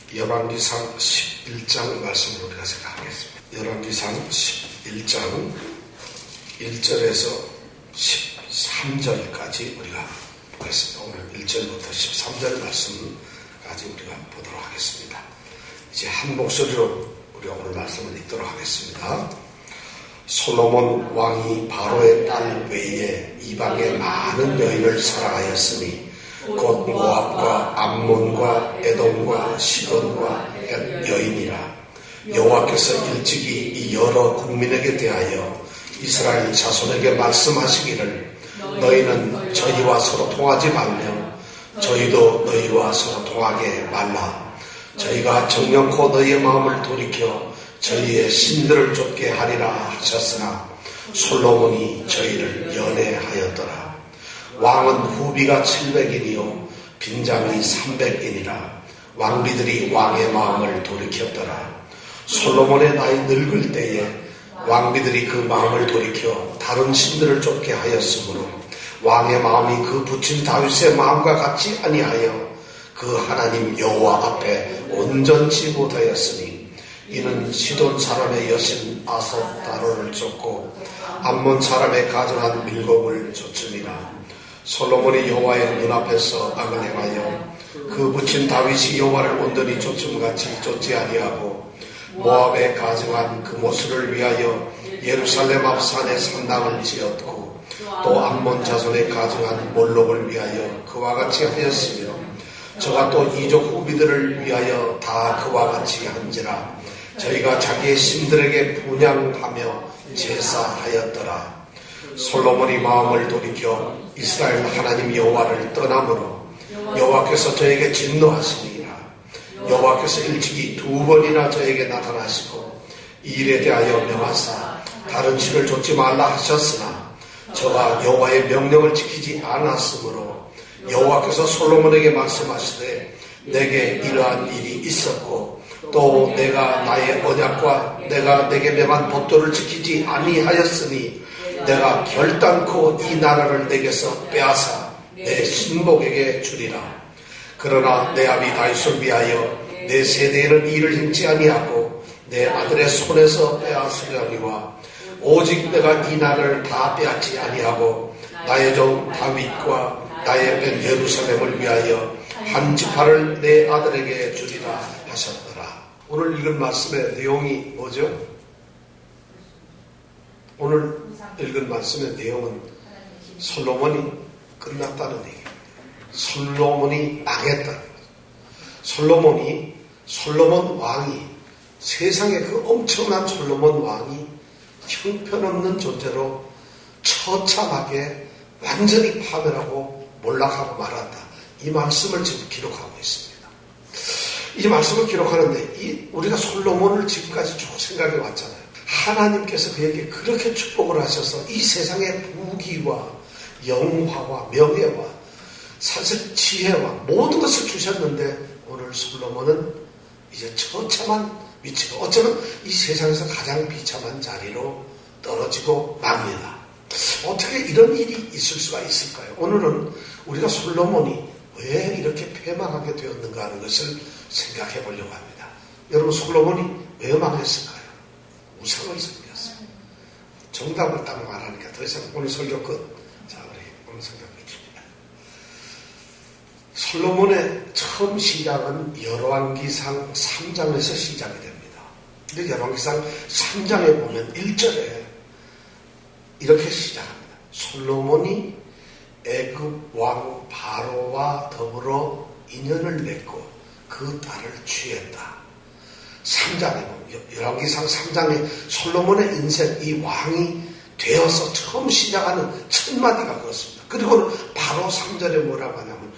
열왕기상 11장 말씀을 우리가 생각하겠습니다. 열왕기상 11장 1절에서 13절까지 우리가 보겠습니다. 오늘 1절부터 13절 말씀까지 우리가 보도록 하겠습니다. 이제 한 목소리로 우리가 오늘 말씀을 읽도록 하겠습니다. 솔로몬 왕이 바로의 딸 외에 이방의 많은 여인을 사랑하였으니 곧 모압과 암몬과 에돔과 시돈과 헷 여인이라. 여호와께서 일찍이 이 여러 국민에게 대하여 이스라엘 자손에게 말씀하시기를 너희는 저희와 서로 통하지 말며 저희도 너희와 서로 통하게 말라. 저희가 정령코 너희의 마음을 돌이켜 저희의 신들을 쫓게 하리라 하셨으나 솔로몬이 저희를 연애하였더라. 왕은 후비가 700인이요 빈장이 300인이라. 왕비들이 왕의 마음을 돌이켰더라. 솔로몬의 나이 늙을 때에 왕비들이 그 마음을 돌이켜 다른 신들을 쫓게 하였으므로 왕의 마음이 그 부친 다윗의 마음과 같이 아니하여 그 하나님 여호와 앞에 온전치 못하였으니 이는 시돈 사람의 여신 아섭다로를 쫓고 암몬 사람의 가증한 밀곰을 쫓음이라. 솔로몬이 여호와의 눈앞에서 악을 행하여 그 부친 다윗이 여호와를 온전히 쫓음같이 쫓지 아니하고 모압의 가증한 그 모술을 위하여 예루살렘 앞 산에 산당을 지었고 또 암몬 자손의 가증한 몰록을 위하여 그와 같이 하였으며 저가 또 이족 후비들을 위하여 다 그와 같이 한지라. 저희가 자기의 신들에게 분향하며 제사하였더라. 솔로몬이 마음을 돌이켜 이스라엘 하나님 여호와를 떠남으로 여호와께서 저에게 진노하시니라. 여호와께서 일찍이 2번이나 저에게 나타나시고 이 일에 대하여 명하사 다른 신을 좇지 말라 하셨으나 저가 여호와의 명령을 지키지 않았으므로 여호와께서 솔로몬에게 말씀하시되 내게 이러한 일이 있었고 또 내가 나의 언약과 내가 내게 명한 법도를 지키지 아니하였으니 내가 결단코 이 나라를 내게서 빼앗아 내 신복에게 주리라. 그러나 내 아비 다윗을 위하여 내 세대에는 일을 행치 아니하고 내 아들의 손에서 빼앗으려니와 오직 내가 이 나라를 다 빼앗지 아니하고 나의 종 다윗과 나의 뺀 예루살렘을 위하여 한 지파를 내 아들에게 주리라 하셨더라. 오늘 읽은 말씀의 내용이 뭐죠? 오늘 읽은 말씀의 내용은 솔로몬이 끝났다는 얘기입니다. 솔로몬이 망했다는 거죠. 솔로몬 왕이 세상에 그 엄청난 솔로몬 왕이 형편없는 존재로 처참하게 완전히 파멸하고 몰락하고 말았다. 이 말씀을 지금 기록하고 있습니다. 이 말씀을 기록하는데 우리가 솔로몬을 지금까지 쭉 생각해 왔잖아요. 하나님께서 그에게 그렇게 축복을 하셔서 이 세상의 부귀와 영화와 명예와 사실 지혜와 모든 것을 주셨는데 오늘 솔로몬은 이제 처참한 위치로 어쩌면 이 세상에서 가장 비참한 자리로 떨어지고 맙니다. 어떻게 이런 일이 있을 수가 있을까요? 오늘은 우리가 솔로몬이 왜 이렇게 패망하게 되었는가 하는 것을 생각해 보려고 합니다. 여러분, 솔로몬이 왜 망했을까요? 우상을 섬겼어요. 정답을 딱 말하니까 더 이상 오늘 설교 끝. 자, 우리 오늘 설교 끝입니다. 솔로몬의 처음 시작은 열왕기상 3장에서 시작이 됩니다. 근데 열왕기상 3장에 보면 1절에 이렇게 시작합니다. 솔로몬이 애굽 왕 바로와 더불어 인연을 맺고 그 딸을 취했다. 3장에 보면 열왕기상 3장에 솔로몬의 인생, 이 왕이 되어서 처음 시작하는 첫 마디가 그렇습니다. 그리고는 바로 3절에 뭐라고 하냐면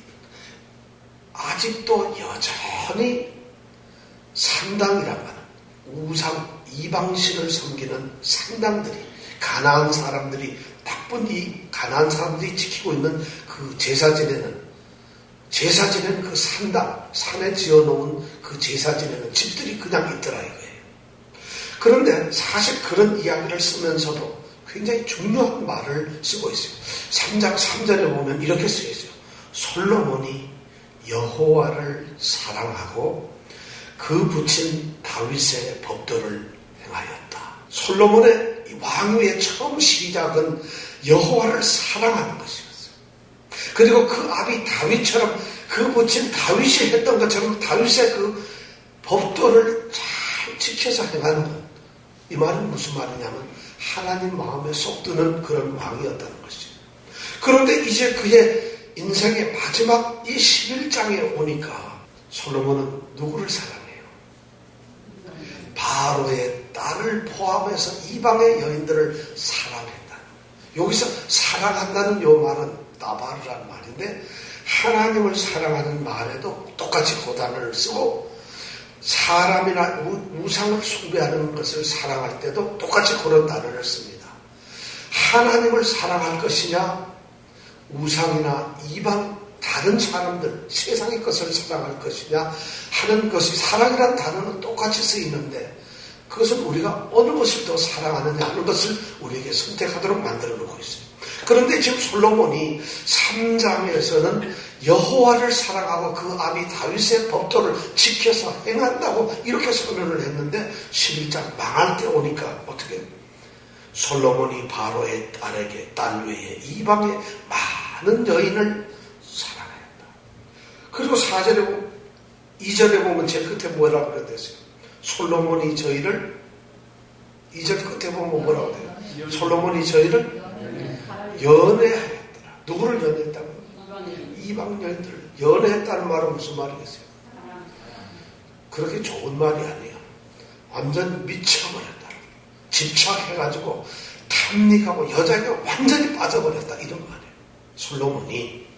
아직도 여전히 산당이라고 하는 우상 이방신을 섬기는 산당들이 가나안 사람들이 나쁜 이 가나안 사람들이 지키고 있는 그 제사 지내는 그 산당, 산에 지어놓은 그 제사 지내는 집들이 그냥 있더라 이거예요. 그런데 사실 그런 이야기를 쓰면서도 굉장히 중요한 말을 쓰고 있어요. 3장 3절에 보면 이렇게 쓰여 있어요. 솔로몬이 여호와를 사랑하고 그 붙인 다윗의 법도를 행하였다. 솔로몬의 왕위의 처음 시작은 여호와를 사랑하는 것이었어요. 그리고 그 아비 다윗처럼 그 붙인 다윗이 했던 것처럼 다윗의 그 법도를 잘 지켜서 행하는 것. 이 말은 무슨 말이냐면 하나님 마음에 쏙 드는 그런 왕이었다는 것이죠. 그런데 이제 그의 인생의 마지막 이 11장에 오니까 솔로몬은 누구를 사랑해요? 바로의 딸을 포함해서 이방의 여인들을 사랑했다. 여기서 사랑한다는 요 말은 나바르라는 말인데 하나님을 사랑하는 말에도 똑같이 고단어를 쓰고 사람이나 우상을 숭배하는 것을 사랑할 때도 똑같이 그런 단어를 씁니다. 하나님을 사랑할 것이냐 우상이나 이방 다른 사람들 세상의 것을 사랑할 것이냐 하는 것이 사랑이라는 단어는 똑같이 쓰이는데 그것은 우리가 어느 것을 더 사랑하느냐 하는 것을 우리에게 선택하도록 만들어 놓고 있어요. 그런데 지금 솔로몬이 3장에서는 여호와를 사랑하고 그 아비 다윗의 법도를 지켜서 행한다고 이렇게 선언을 했는데 11장 망할 때 오니까 어떻게 솔로몬이 바로의 딸 외에 이방의 많은 여인을 사랑했다. 그리고 4절에 2절에 보면 제일 끝에 뭐라고 그랬어요? 솔로몬이 저희를 2절 끝에 보면 뭐라고 돼요? 솔로몬이 저희를 연애하였더라. 누구를 연애했다고요? 이방 여인들을 연애했다는 말은 무슨 말이겠어요? 그렇게 좋은 말이 아니에요. 완전 미쳐버렸다. 집착해가지고 탐닉하고 여자에게 완전히 빠져버렸다. 이런 거 아니에요. 솔로몬이.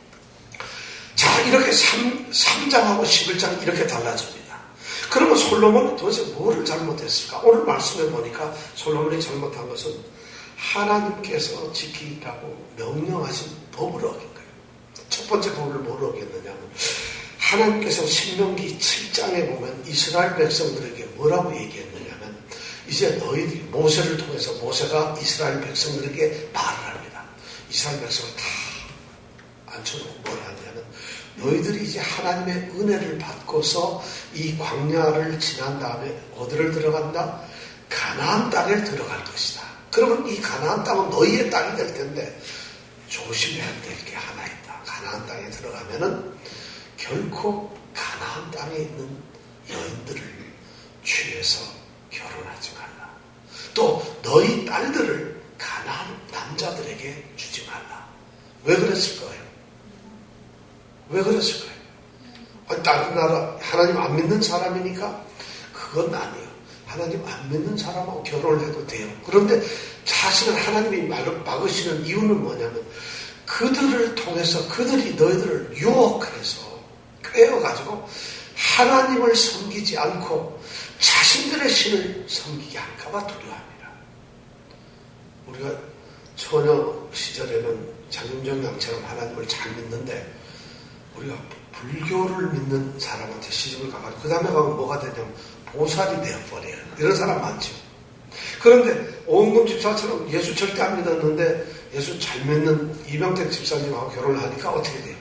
자, 이렇게 3장하고 11장 이렇게 달라집니다. 그러면 솔로몬은 도대체 뭐를 잘못했을까? 오늘 말씀해 보니까 솔로몬이 잘못한 것은 하나님께서 지키라고 명령하신 법을 어긴 거예요. 첫 번째 법을 뭘 어겼느냐면 하나님께서 신명기 7장에 보면 이스라엘 백성들에게 뭐라고 얘기했느냐면 이제 너희들이 모세를 통해서 모세가 이스라엘 백성들에게 말을 합니다. 이스라엘 백성을 다 앉혀놓고 뭘 하냐면 너희들이 이제 하나님의 은혜를 받고서 이 광야를 지난 다음에 어디를 들어간다? 가나안 땅에 들어갈 것이다. 그러면 이 가나안 땅은 너희의 땅이 될 텐데 조심해야 될 게 하나 있다. 가나안 땅에 들어가면은 결코 가나안 땅에 있는 여인들을 취해서 결혼하지 말라. 또 너희 딸들을 가나안 남자들에게 주지 말라. 왜 그랬을 거예요? 왜 그랬을 거예요? 아니, 다른 나라 하나님 안 믿는 사람이니까 그건 아니에요. 하나님 안 믿는 사람하고 결혼을 해도 돼요. 그런데 자신은 하나님이 막으시는 이유는 뭐냐면 그들을 통해서 그들이 너희들을 유혹해서 꿰어가지고 하나님을 섬기지 않고 자신들의 신을 섬기게 할까봐 두려워합니다. 우리가 처녀 시절에는 장윤정 양처럼 하나님을 잘 믿는데 우리가 불교를 믿는 사람한테 시집을 가가지고 그 다음에 가면 뭐가 되냐면 보살이 되어버려요. 이런 사람 많죠. 그런데 오은금 집사처럼 예수 절대 안 믿었는데 예수 잘 믿는 이병택 집사님하고 결혼을 하니까 어떻게 돼요?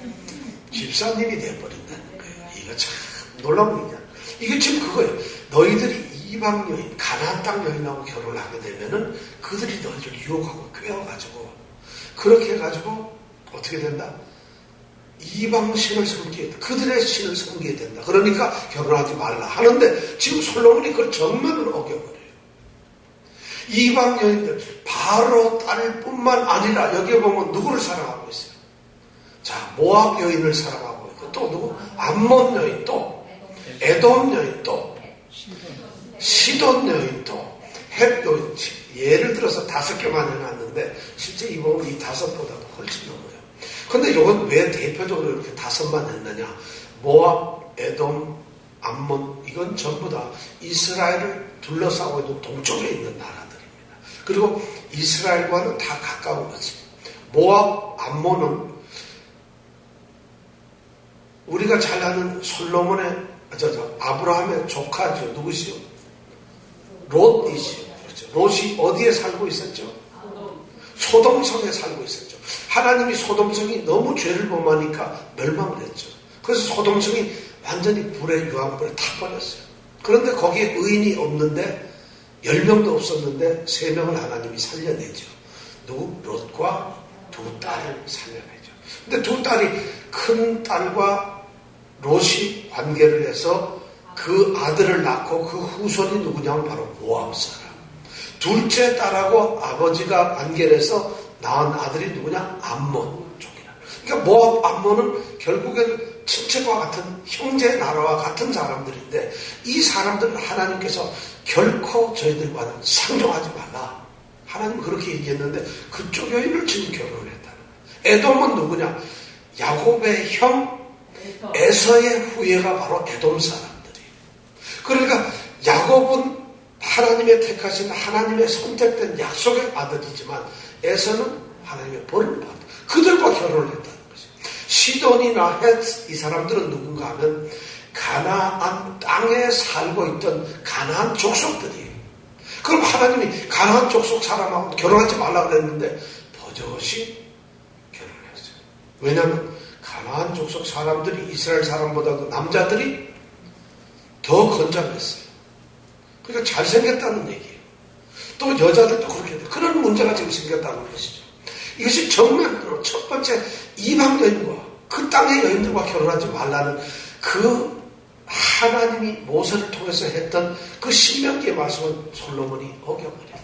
집사님이 되어버린다는 거예요. 이거 참 놀라운 일이야. 이게 지금 그거예요. 너희들이 이방 여인, 가나안 땅 여인하고 결혼을 하게 되면은 그들이 너희를 유혹하고 꿰어가지고 그렇게 해가지고 어떻게 된다? 이방 신을 섬기게 된다. 그들의 신을 섬기게 된다. 그러니까 결혼하지 말라 하는데 지금 솔로몬이 그걸 정면으로 어겨버려요. 이방 여인들 바로 딸뿐만 아니라 여기에 보면 누구를 사랑하고 있어요? 자, 모압 여인을 사랑하고 있고 또 누구? 암몬 여인 또 에돔 여인 또 시돈 여인 또 헷 여인. 예를 들어서 5개만 해놨는데 실제 이 보면 이 5보다도 훨씬 넘어요. 근데 이건 왜 대표적으로 이렇게 5만 했느냐? 모압, 에돔, 암몬 이건 전부 다 이스라엘을 둘러싸고 있는 동쪽에 있는 나라들입니다. 그리고 이스라엘과는 다 가까운 거지. 모압, 암몬은 우리가 잘 아는 솔로몬의 아브라함의 조카죠. 누구시요? 롯이시요. 그렇죠. 롯이 어디에 살고 있었죠? 소돔성에 살고 있었죠. 하나님이 소돔성이 너무 죄를 범하니까 멸망을 했죠. 그래서 소동성이 완전히 유황불에 타버렸어요. 그런데 거기에 의인이 없는데 10명도 없었는데 3명을 하나님이 살려내죠. 누구? 롯과 두 딸을 살려내죠. 근데 두 딸이 큰 딸과 롯이 관계를 해서 그 아들을 낳고 그 후손이 누구냐면 바로 모압 사람. 둘째 딸하고 아버지가 관계를 해서 낳은 아들이 누구냐? 암몬 쪽이라. 그러니까 모압, 암몬은 결국엔 친척과 같은 형제 나라와 같은 사람들인데 이 사람들은 하나님께서 결코 저희들과는 상종하지 말라. 하나님은 그렇게 얘기했는데 그쪽 여인을 지금 결혼을 했다는 거예요. 에돔은 누구냐? 야곱의 형 에서의 후예가 바로 에돔 사람들이에요. 그러니까 야곱은 하나님의 택하신 하나님의 선택된 약속의 아들이지만 에서는 하나님의 벌을 받아 그들과 결혼을 했다는 거죠. 시돈이나 헷 이 사람들은 누군가 하면 가나안 땅에 살고 있던 가나안 족속들이에요. 그럼 하나님이 가나안 족속 사람하고 결혼하지 말라 그랬는데 버젓이 결혼했어요. 왜냐하면 가나안 족속 사람들이 이스라엘 사람보다도 남자들이 더 건장했어요. 그러니까 잘생겼다는 얘기예요. 또 여자들도 그렇게 돼요. 그런 문제가 지금 생겼다는 것이죠. 이것이 정면으로 첫 번째 이방 여인과 그 땅의 여인들과 결혼하지 말라는 그 하나님이 모세를 통해서 했던 그 신명기의 말씀은 솔로몬이 어겨버렸다.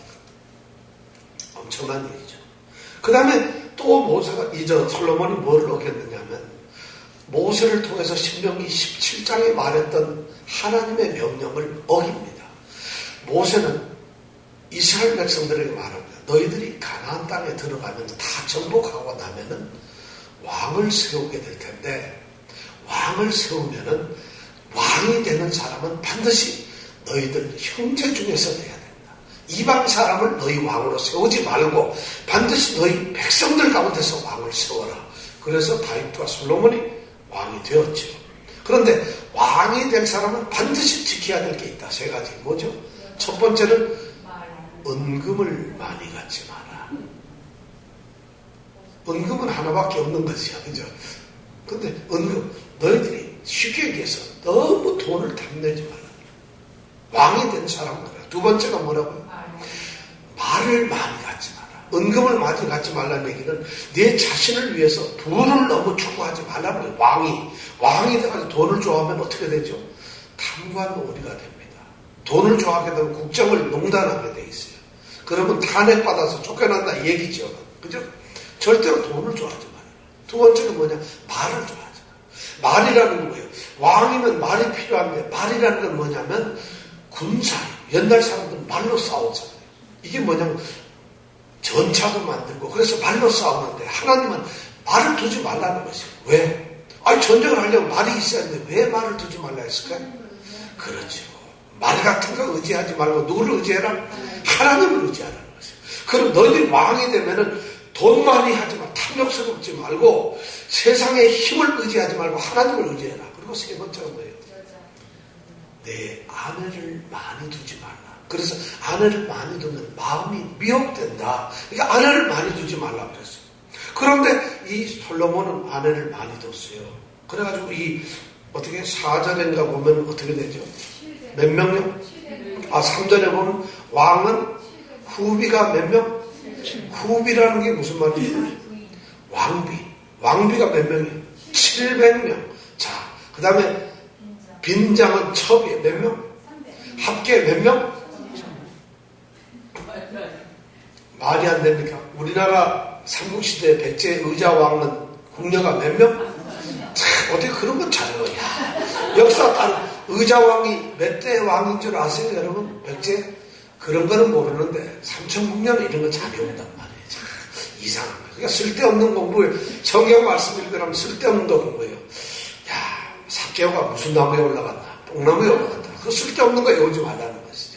엄청난 얘기죠. 그 다음에 또 모세가 솔로몬이 뭘 어겼느냐면 모세를 통해서 신명기 17장에 말했던 하나님의 명령을 어깁니다. 모세는 이스라엘 백성들에게 말합니다. 너희들이 가나안 땅에 들어가면 다 정복하고 나면은 왕을 세우게 될 텐데 왕을 세우면은 왕이 되는 사람은 반드시 너희들 형제 중에서 돼야 된다. 이방 사람을 너희 왕으로 세우지 말고 반드시 너희 백성들 가운데서 왕을 세워라. 그래서 다윗과 솔로몬이 왕이 되었죠. 그런데 왕이 될 사람은 반드시 지켜야 될 게 있다. 3가지. 뭐죠? 첫 번째는 은금을 많이 갖지 마라. 은금은 하나밖에 없는 것이야. 그죠? 근데 은금, 너희들이 쉽게 얘기해서 너무 돈을 탐내지 말라. 왕이 된 사람은 그래. 두 번째가 뭐라고요? 말을 많이 갖지 마라. 은금을 많이 갖지 말라는 얘기는 내 자신을 위해서 부를 너무 추구하지 말라는 거예요. 왕이 돼가지고 돈을 좋아하면 어떻게 되죠? 탐관오리가 됩니다. 돈을 좋아하게 되면 국정을 농단하게 돼 있어요. 그러면 탄핵받아서 쫓겨난다 이 얘기죠. 그죠? 절대로 돈을 좋아하지 말아요. 두 번째는 뭐냐? 말을 좋아하지 말아요. 말이라는 건 뭐예요? 왕이면 말이 필요한데 말이라는 건 뭐냐면 군사예요. 옛날 사람들은 말로 싸웠잖아요. 이게 뭐냐면 전차도 만들고 그래서 말로 싸우는데 하나님은 말을 두지 말라는 것이에요. 왜? 아니 전쟁을 하려면 말이 있어야 하는데 왜 말을 두지 말라 했을까요? 그렇죠. 말 같은 거 의지하지 말고 누구를 의지해라? 하나님을 의지하라는 것이에요. 그럼 너희들이 왕이 되면은 돈 많이 하지 마. 탐욕스럽지 말고 세상의 힘을 의지하지 말고 하나님을 의지해라. 그리고 세 번째가 뭐예요? 내 아내를 많이 두지 말라. 그래서 아내를 많이 두면 마음이 미혹된다. 그러니까 아내를 많이 두지 말라 그랬어요. 그런데 이 솔로몬은 아내를 많이 뒀어요. 그래가지고 어떻게 4절인가 보면 어떻게 되죠? 몇 명요? 3절에 보면 왕은 후비가 몇 명? 후비라는 게 무슨 말이에요? 왕비가 몇 명이에요? 700명. 자, 그 다음에 빈장은 첩이 몇 명? 합계 몇 명? 말이 안 됩니까? 우리나라 삼국시대 백제 의자왕은 궁녀가 몇 명? 참, 어떻게 그런 건 잘해요. 역사 따로 의자왕이 몇 대 왕인 줄 아세요, 여러분? 백제? 그런 거는 모르는데 삼천궁녀는 이런 거 잘 외운단 말이에요. 참 이상한 거예요. 그러니까 쓸데없는 공부예요. 성경 말씀 읽으라면 쓸데없는 거 공부예요. 야, 삭개오가 무슨 나무에 올라갔나? 뽕나무에 올라갔다. 그거 쓸데없는 거 외우지 말라는 것이죠.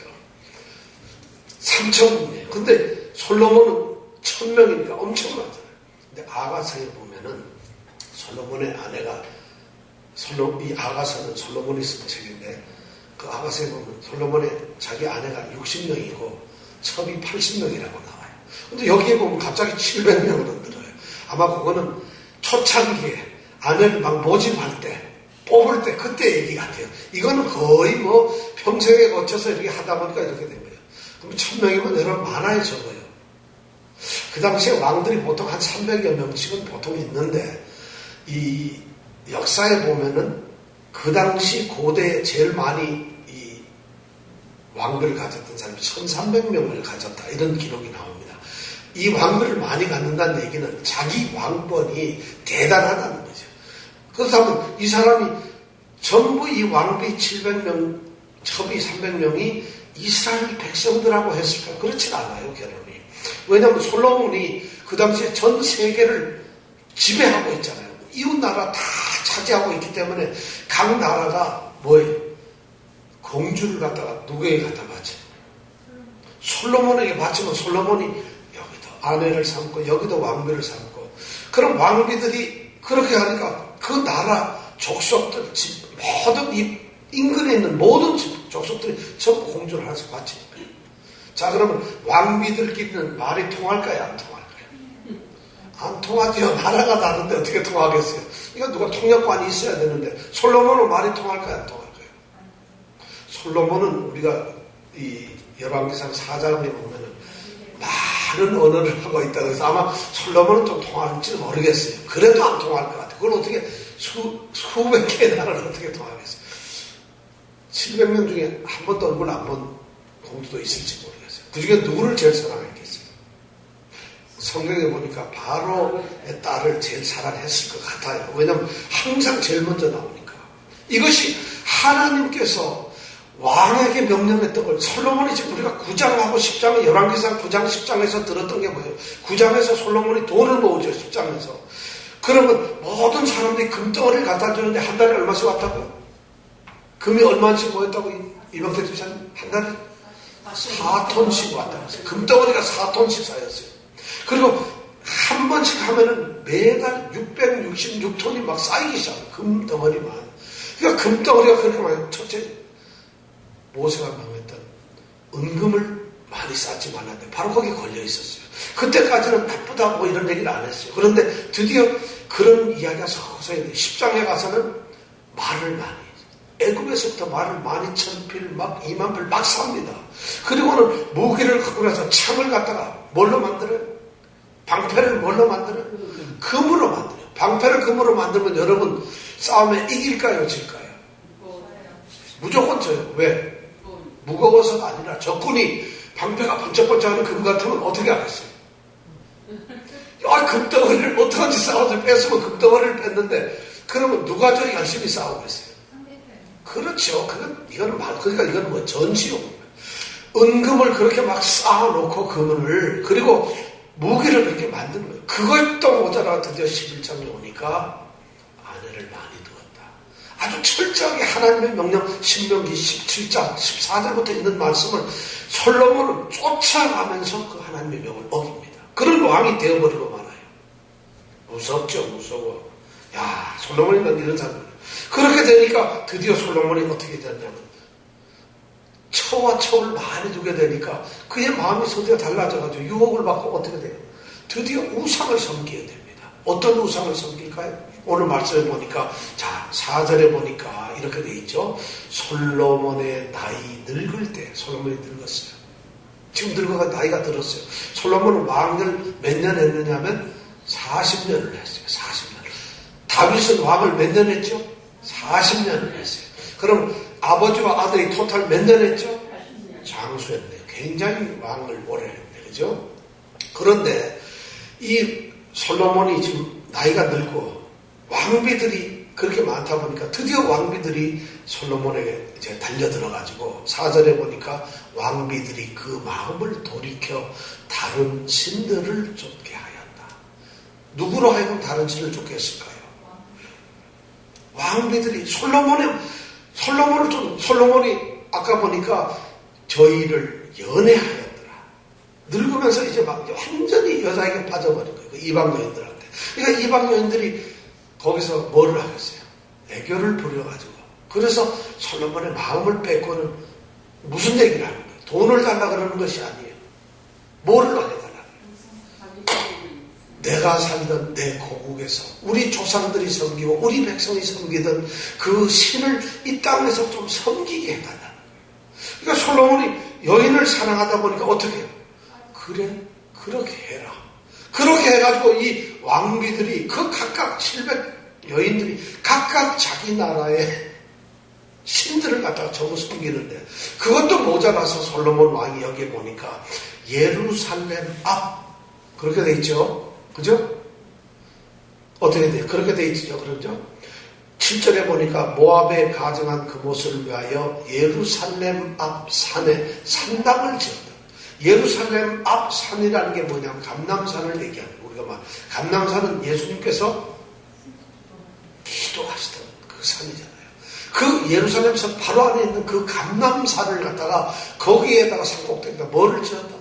삼천궁녀예요. 근데 솔로몬은 1000명이니까 엄청 많잖아요. 근데 아가서에 보면은 솔로몬의 아내가 이 아가서는 솔로몬이 쓴 책인데 그 아가서에 보면 솔로몬의 자기 아내가 60명이고 첩이 80명이라고 나와요. 근데 여기에 보면 갑자기 700명으로 늘어요. 아마 그거는 초창기에 아내를 막 모집할 때 뽑을 때 그때 얘기 같아요. 이거는 거의 뭐 평생에 거쳐서 이렇게 하다 보니까 이렇게 된 거예요. 그럼 1000명이면 여러분 많아요, 적어요. 그 당시에 왕들이 보통 한 300여 명씩은 보통 있는데 이 역사에 보면은 그 당시 고대에 제일 많이 이 왕들을 가졌던 사람이 1300명을 가졌다 이런 기록이 나옵니다. 이 왕들을 많이 갖는다는 얘기는 자기 왕권이 대단하다는 거죠. 그렇다면 이 사람이 전부 이 왕비 700명, 첩이 300명이 이스라엘 백성들하고 했을까? 그렇진 않아요, 결혼이. 왜냐하면 솔로몬이 그 당시에 전 세계를 지배하고 있잖아요. 이웃 나라 다 차지하고 있기 때문에 각 나라가 뭐예요? 공주를 갖다가 누구에게 갖다 바치는 거예요? 솔로몬에게 바치면 솔로몬이 여기도 아내를 삼고 여기도 왕비를 삼고 그럼 왕비들이 그렇게 하니까 그 나라 족속들 모든 이 인근에 있는 모든 족속들이 전부 공주를 하나씩 바치는 거예요. 자, 그러면 왕비들끼리는 말이 통할까요? 안 통할까요? 안 통하지요. 나라가 다른데 어떻게 통하겠어요? 이거 누가 통역관이 있어야 되는데 솔로몬은 말이 통할까요? 안 통할까요? 솔로몬은 우리가 이 열왕기상 4장에 보면은 많은 언어를 하고 있다고 해서 아마 솔로몬은 좀 통할지 모르겠어요. 그래도 안 통할 것 같아요. 그걸 어떻게 수백 개의 나라를 어떻게 통하겠어요? 700명 중에 한 번도 얼굴 안 본 공주도 있을지 모르겠어요. 그 중에 누구를 제일 사랑했겠어요? 성경에 보니까 바로의 딸을 제일 사랑했을 것 같아요. 왜냐하면 항상 제일 먼저 나오니까. 이것이 하나님께서 왕에게 명령했던 걸 솔로몬이 지금 우리가 9장하고 10장에 열왕기상 9장 10장에서 들었던 게 뭐예요? 9장에서 솔로몬이 돈을 모으죠. 10장에서. 그러면 모든 사람들이 금덩어리를 갖다 주는데 한 달에 얼마씩 왔다고요? 금이 얼마씩 모였다고 이병태 집사님? 한 달에 4톤씩 왔다고 했어요. 금덩어리가 4톤씩 쌓였어요. 그리고 한 번씩 하면은 매달 666톤이 막 쌓이기 시작해요. 금덩어리만. 그러니까 금덩어리가 그렇게 많아요. 첫째, 모세가 명했던 은금을 많이 쌓지 말았는데 바로 거기에 걸려 있었어요. 그때까지는 나쁘다고 이런 얘기를 안 했어요. 그런데 드디어 그런 이야기가 서서히 10장에 가서는 말을 많이 애굽에서부터 말을 12,000필 막 20,000필 막 삽니다. 그리고는 무기를 갖고 나서 창을 갖다가 뭘로 만들어요? 방패를 뭘로 만들어요? 금으로 만들어요. 방패를 금으로 만들면 여러분 싸움에 이길까요? 질까요? 무조건 져요. 왜? 무거워서가 아니라 적군이 방패가 번쩍번쩍하는 금 같으면 어떻게 하겠어요? 금덩어리를 어떡하지 싸워서 뺐으면 금덩어리를 뺐는데 그러면 누가 더 열심히 싸우겠어요? 그렇죠. 그러니까 이건 뭐 전시용입니다. 은금을 그렇게 막 쌓아놓고 금을 그리고 무기를 그렇게 만드는 거예요. 그것도 모자라 드디어 11장에 오니까 아내를 많이 두었다. 아주 철저하게 하나님의 명령 신명기 17장 14절부터 있는 말씀을 솔로몬은 쫓아가면서 그 하나님의 명을 어깁니다. 그런 왕이 되어버리고 말아요. 무섭죠. 무서워. 야, 솔로몬이 난 이런 사람이에요. 그렇게 되니까 드디어 솔로몬이 어떻게 됐냐면 처와 첩을 많이 두게 되니까 그의 마음이 서디가 달라져가지고 유혹을 받고 어떻게 돼요? 드디어 우상을 섬기게 됩니다. 어떤 우상을 섬길까요? 오늘 말씀에 보니까 자 4절에 보니까 이렇게 돼 있죠. 솔로몬의 나이 늙을 때 솔로몬이 늙었어요. 지금 늙어가 나이가 들었어요. 솔로몬은 왕을 몇 년 했느냐면 40년을 했어요. 40년. 다윗은 왕을 몇 년 했죠? 40년을 했어요. 그럼 아버지와 아들이 토탈 몇 년 했죠? 장수했네요. 굉장히 왕을 오래 했네요. 그죠? 그런데 이 솔로몬이 지금 나이가 늙고 왕비들이 그렇게 많다 보니까 드디어 왕비들이 솔로몬에게 이제 달려들어가지고 4절에 보니까 왕비들이 그 마음을 돌이켜 다른 신들을 쫓게 하였다. 누구로 하여금 다른 신을 쫓게 했을까요? 왕비들이 솔로몬이 아까 보니까 저희를 연애하였더라. 늙으면서 이제 막 완전히 여자에게 빠져버린 거예요. 그 이방 여인들한테. 그러니까 이방 여인들이 거기서 뭐를 하겠어요? 애교를 부려가지고. 그래서 솔로몬의 마음을 뺏고는 무슨 얘기를 하는 거예요? 돈을 달라 그러는 것이 아니에요. 뭐를 달래달라. 내가 살던 내 고국에서 우리 조상들이 섬기고 우리 백성이 섬기던 그 신을 이 땅에서 좀 섬기게 해달라는 거예요. 그러니까 솔로몬이 여인을 사랑하다 보니까 어떻게 해요? 그래, 그렇게 해라. 그렇게 해가지고 이 왕비들이 그 각각 700 여인들이 각각 자기 나라의 신들을 갖다가 전부 섬기는데 그것도 모자라서 솔로몬 왕이 여기에 보니까 예루살렘 앞 그렇게 돼 있죠. 그죠? 어떻게 돼요? 그렇게 돼 있죠. 그렇죠? 7절에 보니까 모압에 가정한 그곳을 위하여 예루살렘 앞 산에 산당을 지었다. 예루살렘 앞 산이라는 게 뭐냐면 감람산을 얘기하는 거예요. 우리가 막 감람산은 예수님께서 기도하시던 그 산이잖아요. 그 예루살렘산 바로 안에 있는 그 감람산을 갖다가 거기에다가 산꼭대기에다 뭐를 지었다?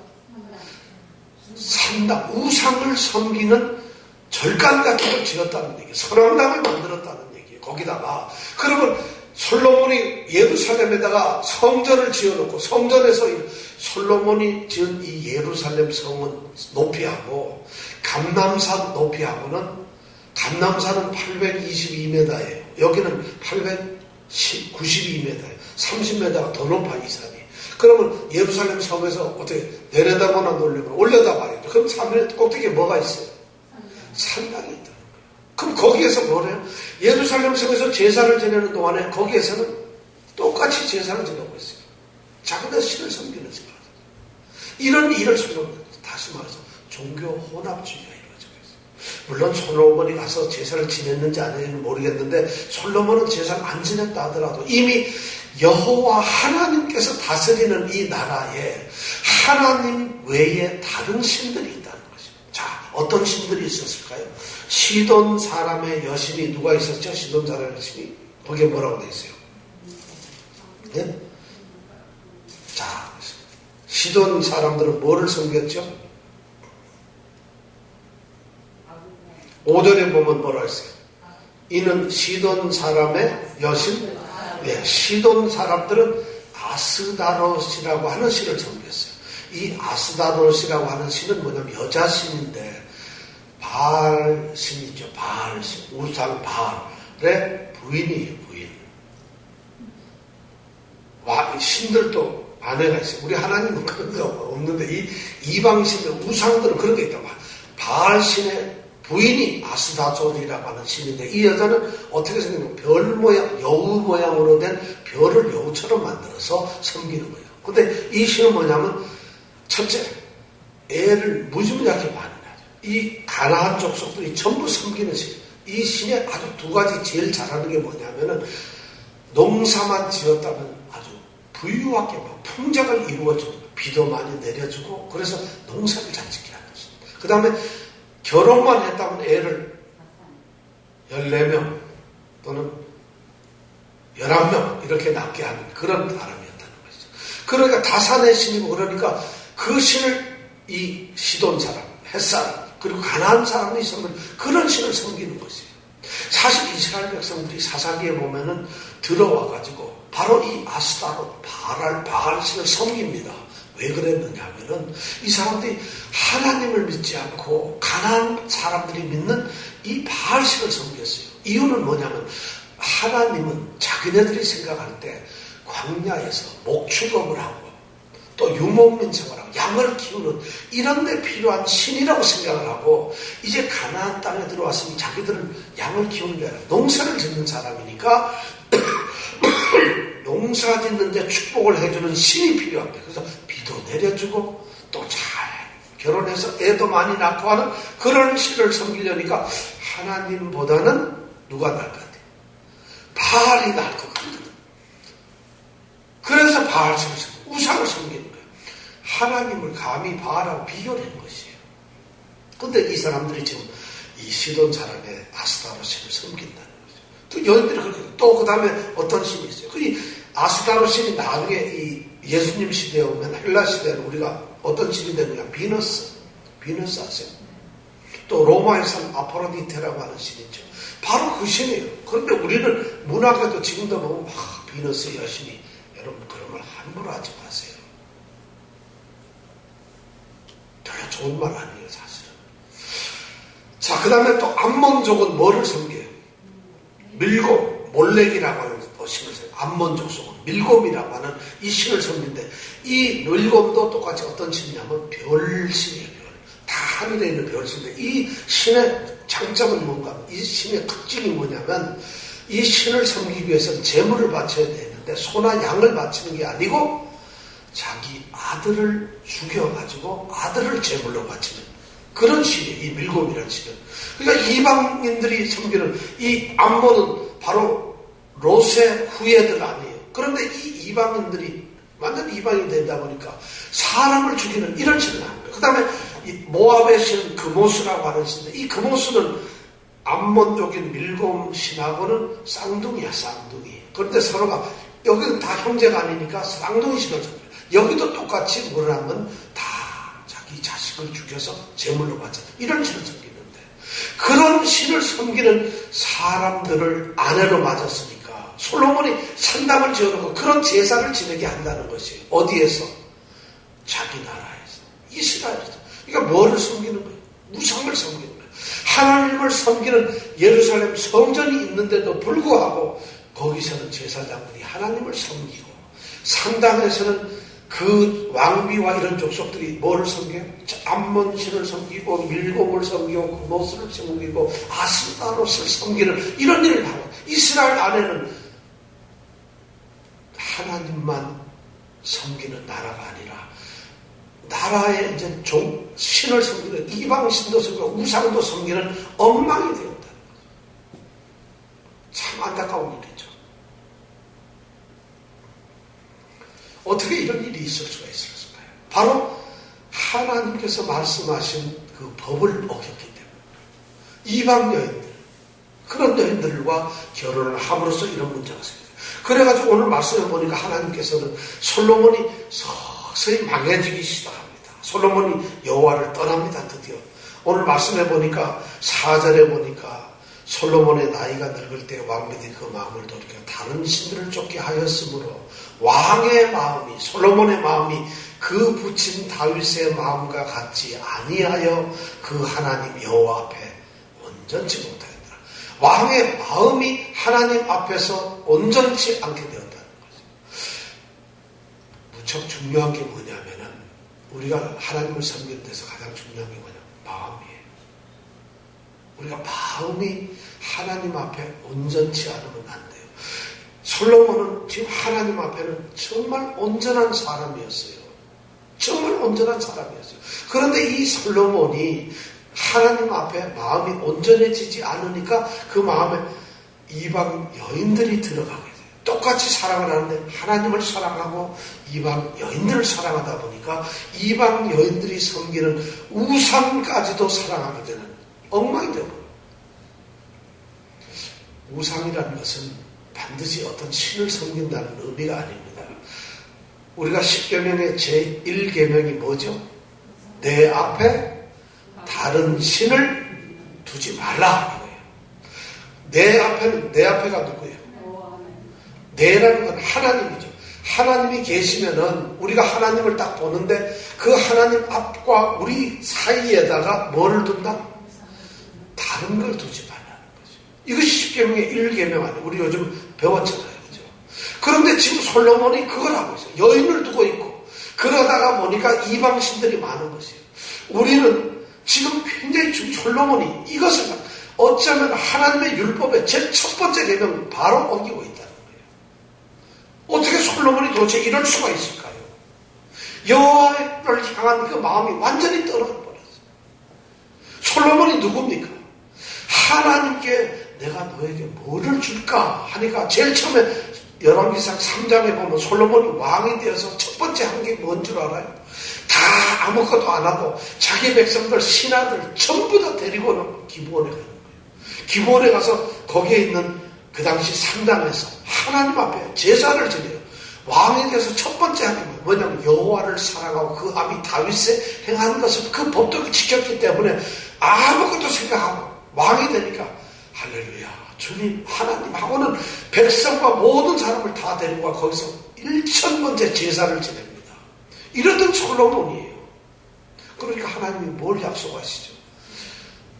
산당, 우상을 섬기는 절간 같은 걸 지었다는 얘기예요. 선왕당을 만들었다는 얘기예요. 거기다가 그러면 솔로몬이 예루살렘에다가 성전을 지어놓고 성전에서 솔로몬이 지은 이 예루살렘 성은 높이하고 감람산 높이하고는 감람산은 822m예요. 여기는 892m예요. 30m가 더 높아 이 산이. 그러면 예루살렘 성에서 어떻게 내려다보나 놀려면 올려다봐야죠. 그럼 산에 꼭대기에 뭐가 있어요? 산당이 있다는 거예요. 그럼 거기에서 뭐래요? 예루살렘 성에서 제사를 지내는 동안에 거기에서는 똑같이 제사를 지내고 있어요. 자기네 신을 섬기는 생각. 이런 일을 솔로몬, 다시 말해서 종교 혼합주의가 이루어지고 있어요. 물론 솔로몬이 가서 제사를 지냈는지 안 했는지 모르겠는데 솔로몬은 제사를 안 지냈다 하더라도 이미 여호와 하나님께서 다스리는 이 나라에 하나님 외에 다른 신들이 있다는 것입니다. 자, 어떤 신들이 있었을까요? 시돈 사람의 여신이 누가 있었죠? 시돈 사람의 여신이 거기에 뭐라고 되어 있어요? 네? 자, 시돈 사람들은 뭐를 섬겼죠? 5절에 보면 뭐라 했어요? 이는 시돈 사람의 여신? 네, 시돈 사람들은 아스다롯이라고 하는 신을 섬겼어요. 이 아스다롯이라고 하는 신은 뭐냐면 여자신인데 바알 신이죠. 바알 신, 우상 바알의 부인이에요. 부인. 신들도 아내가 있어요. 우리 하나님은 그런 게 없는데 이 이방신들, 우상들은 그런 게 있다. 바알 신의 부인이 아스다졸이라고 하는 신인데 이 여자는 어떻게 생겼냐면 별 모양, 여우 모양으로 된 별을 여우처럼 만들어서 섬기는 거예요. 근데 이 신은 뭐냐면 첫째, 애를 무지무지하게 많이 낳아요. 이 가나안 족속들이 전부 섬기는 신. 이 신에 아주 두 가지 제일 잘하는 게 뭐냐면은 농사만 지었다면 아주 부유하게 막 풍작을 이루어주고 비도 많이 내려주고 그래서 농사를 잘 짓게 하는 신. 그 다음에 결혼만 했다면 애를 14명 또는 11명 이렇게 낳게 하는 그런 사람이었다는 것이죠. 그러니까 다산의 신이고 그러니까 그 신을 이 시돈 사람, 햇사람 그리고 가나안 사람이 있으면 그런 신을 섬기는 것이에요. 사실 이스라엘 백성들이 사사기에 보면은 들어와가지고 바로 이 아스타롯, 바알 신을 섬깁니다. 왜 그랬느냐 하면은 이 사람들이 하나님을 믿지 않고 가나안 사람들이 믿는 이 바알신을 섬겼어요. 이유는 뭐냐면 하나님은 자기네들이 생각할 때 광야에서 목축업을 하고 또 유목민 생활하고 양을 키우는 이런 데 필요한 신이라고 생각을 하고 이제 가나안 땅에 들어왔으면 자기들은 양을 키우는 게 아니라 농사를 짓는 사람이니까 농사 짓는데 축복을 해주는 신이 필요합니다. 그래서 비도 내려주고 또 잘 결혼해서 애도 많이 낳고 하는 그런 신을 섬기려니까 하나님보다는 누가 나을 것 같아요? 바알이 나을 것 같거든. 그래서 바알 신을 우상을 섬기는 거예요. 하나님을 감히 바알하고 비교를 하는 것이에요. 근데 이 사람들이 지금 이 시돈 사람의 아스타로 신을 섬긴다는 거죠. 또 여인들이 그렇게 또 그 다음에 어떤 신이 있어요. 그 아스타로 신이 나중에 이 예수님 시대에 오면 헬라 시대는 우리가 어떤 신이 되느냐? 비너스 아세요? 또 로마에서는 아포로디테라고 하는 신이죠. 바로 그 신이에요. 그런데 우리는 문학에도 지금도 보면 비너스 여신이 여러분 그런 걸 함부로 하지 마세요. 별로 좋은 말 아니에요 사실은. 자, 그 다음에 또 암몬족은 뭐를 섬겨요? 밀곰, 몰렉이라고 하는 또 신을 섬겨요. 암몬족 속은 밀곰이라고 하는 이 신을 섬기는데, 이 밀곰도 똑같이 어떤 신이냐면 별신이에요. 별. 다 하늘에 있는 별신인데, 이 신의 장점은 뭔가, 이 신의 특징이 뭐냐면, 이 신을 섬기기 위해서는 재물을 바쳐야 되는데, 소나 양을 바치는 게 아니고 자기 아들을 죽여가지고 아들을 제물로 바치는 그런 신이에요. 이 밀곰이라는 신은. 그러니까 이방인들이 섬기는 이 암몬은 바로 롯의 후예들 아니에요. 그런데 이 이방인들이 완전 이방인이 되다 보니까 사람을 죽이는 이런 신을 하는 거예요. 그 다음에 이 모압의 신은 그모스라고 하는 신인데, 이 그모스는 암몬족인 밀곰 신하고는 쌍둥이야, 쌍둥이. 그런데 서로가, 여기는 다 형제가 아니니까 쌍둥이 신을 섬겨요. 여기도 똑같이 뭘 하면 다 자기 자식을 죽여서 제물로 바쳐. 이런 신을 섬기는데, 그런 신을 섬기는 사람들을 아내로 맞았으니까 솔로몬이 산당을 지어놓고 그런 제사를 지내게 한다는 것이에요. 어디에서? 자기 나라에서. 이스라엘에서. 그러니까 뭐를 섬기는 거예요? 우상을 섬기는 거예요. 하나님을 섬기는 예루살렘 성전이 있는데도 불구하고 거기서는 제사장들이 하나님을 섬기고, 산당에서는 그 왕비와 이런 족속들이 뭐를 섬겨요? 암몬신을 섬기고, 밀곰을 섬기고, 그모스를 섬기고, 아스타롯을 섬기는 이런 일을 하고, 이스라엘 안에는 하나님만 섬기는 나라가 아니라 나라에 이제 신을 섬기는 이방신도 섬기고 우상도 섬기는 엉망이 되었다는 거죠. 참 안타까운 일이죠. 어떻게 이런 일이 있을 수가 있었을까요? 바로 하나님께서 말씀하신 그 법을 어겼기 때문에. 이방 여인들, 그런 여인들과 결혼을 함으로써 이런 문제가 생겨요. 그래가지고 오늘 말씀해 보니까 하나님께서는 솔로몬이 서서히 망해지기 시작합니다. 솔로몬이 여호와를 떠납니다. 드디어 오늘 말씀해 보니까 4절에 보니까 솔로몬의 나이가 늙을 때 왕비들이 그 마음을 돌이켜 다른 신들을 쫓게 하였으므로 왕의 마음이, 솔로몬의 마음이 그 부친 다윗의 마음과 같이 아니하여 그 하나님 여호와 앞에 온전치 못하였더라. 왕의 마음이 하나님 앞에서 온전치 않게 되었다는 거죠. 무척 중요한 게 뭐냐면은, 우리가 하나님을 섬기는 데서 가장 중요한 게 뭐냐면 마음이에요. 우리가 마음이 하나님 앞에 온전치 않으면 안 돼요. 솔로몬은 지금 하나님 앞에는 정말 온전한 사람이었어요. 정말 온전한 사람이었어요. 그런데 이 솔로몬이 하나님 앞에 마음이 온전해지지 않으니까 그 마음에 이방 여인들이 들어가게 돼요. 똑같이 사랑을 하는데 하나님을 사랑하고 이방 여인들을 사랑하다 보니까 이방 여인들이 섬기는 우상까지도 사랑하게 되는 엉망이 되고, 우상이라는 것은 반드시 어떤 신을 섬긴다는 의미가 아닙니다. 우리가 10계명의 제1계명이 뭐죠? 내 앞에 다른 신을 두지 말라 이거예요. 내 앞에가 누구예요? 내라는 건 하나님이죠. 하나님이 계시면은 우리가 하나님을 딱 보는데 그 하나님 앞과 우리 사이에다가 뭐를 둔다? 다른 걸 두지 말라는 거죠. 이것이 10계명의 1계명 아니에요. 우리 요즘 배웠잖아요. 그죠? 그런데 지금 솔로몬이 그걸 하고 있어요. 여인을 두고 있고, 그러다가 보니까 이방신들이 많은 것이에요. 우리는 지금 굉장히 지금 솔로몬이 이것을 어쩌면 하나님의 율법의 제 첫 번째 계명 바로 어기고 있다는 거예요. 어떻게 솔로몬이 도대체 이럴 수가 있을까요? 여호와를 향한 그 마음이 완전히 떨어져 버렸어요. 솔로몬이 누굽니까? 하나님께 내가 너에게 뭐를 줄까 하니까 제일 처음에 열왕기상 3장에 보면 솔로몬이 왕이 되어서 첫 번째 한 게 뭔 줄 알아요? 다 아무것도 안 하고 자기 백성들, 신하들 전부 다 데리고는 기브온에 가는 거예요. 기브온에 가서 거기에 있는 그 당시 산당에서 하나님 앞에 제사를 지내요. 왕이 돼서 첫 번째 하는 게 뭐냐면 여호와를 사랑하고 그 아비 다윗에 행하는 것을, 그 법도를 지켰기 때문에 아무것도 생각하고 왕이 되니까 할렐루야 주님 하나님하고는 백성과 모든 사람을 다 데리고 와 거기서 1000번째 제사를 지냅니다. 이러던 솔로몬이에요. 그러니까 하나님이 뭘 약속하시죠?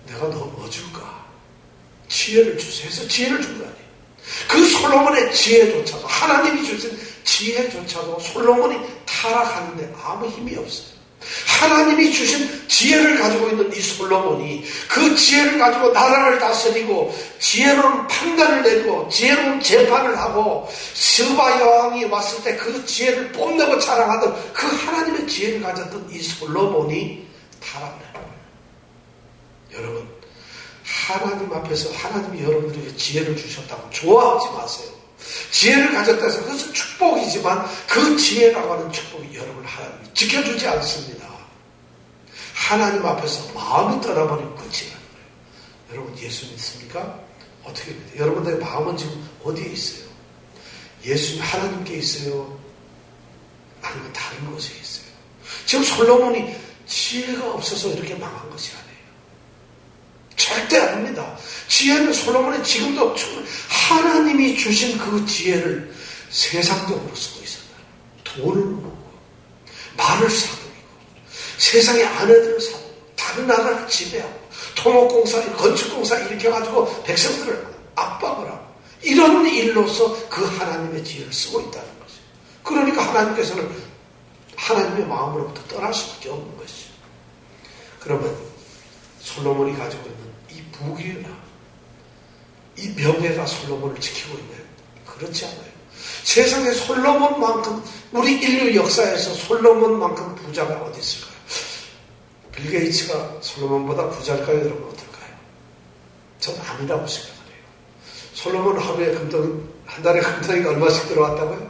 내가 너 뭐 줄까? 지혜를 주세요 해서 지혜를 준 거 아니에요. 그 솔로몬의 지혜조차도, 하나님이 주신 지혜조차도 솔로몬이 타락하는데 아무 힘이 없어요. 하나님이 주신 지혜를 가지고 있는 이 솔로몬이 그 지혜를 가지고 나라를 다스리고 지혜로운 판단을 내리고 지혜로운 재판을 하고 스바 여왕이 왔을 때 그 지혜를 뽐내고 자랑하던 그 하나님의 지혜를 가졌던 이 솔로몬이 타락을 해요. 여러분, 하나님 앞에서 하나님이 여러분들에게 지혜를 주셨다고 좋아하지 마세요. 지혜를 가졌다 해서 그것은 축복이지만 그 지혜라고 하는 축복이 여러분 하나님이 지켜주지 않습니다. 하나님 앞에서 마음이 떠나버리면 끝이 나는 거예요. 여러분 예수 믿습니까? 어떻게 믿어요? 여러분들의 마음은 지금 어디에 있어요? 예수님 하나님께 있어요? 아니면 다른 곳에 있어요? 지금 솔로몬이 지혜가 없어서 이렇게 망한 것이 아니에요. 절대 아닙니다. 지혜는 솔로몬이 지금도 하나님이 주신 그 지혜를 세상적으로 쓰고 있었다. 돈을 모으고 말을 사들이고 세상의 아내들을 사들이고 다른 나라를 지배하고 토목공사, 건축공사 일으켜가지고 백성들을 압박을 하고 이런 일로서 그 하나님의 지혜를 쓰고 있다는 거죠. 그러니까 하나님께서는 하나님의 마음으로부터 떠날 수밖에 없는 것이죠. 그러면 솔로몬이 가지고 있는 이 부귀나 이 명예가 솔로몬을 지키고 있나요? 그렇지 않아요. 세상에 솔로몬만큼 우리 인류 역사에서 솔로몬만큼 부자가 어디 있을까요? 빌 게이츠가 솔로몬보다 부자일까요? 여러분 어떨까요? 전 아니라고 생각을 해요. 솔로몬 하루에 금덩이, 한 달에 금덩이가 얼마씩 들어왔다고요?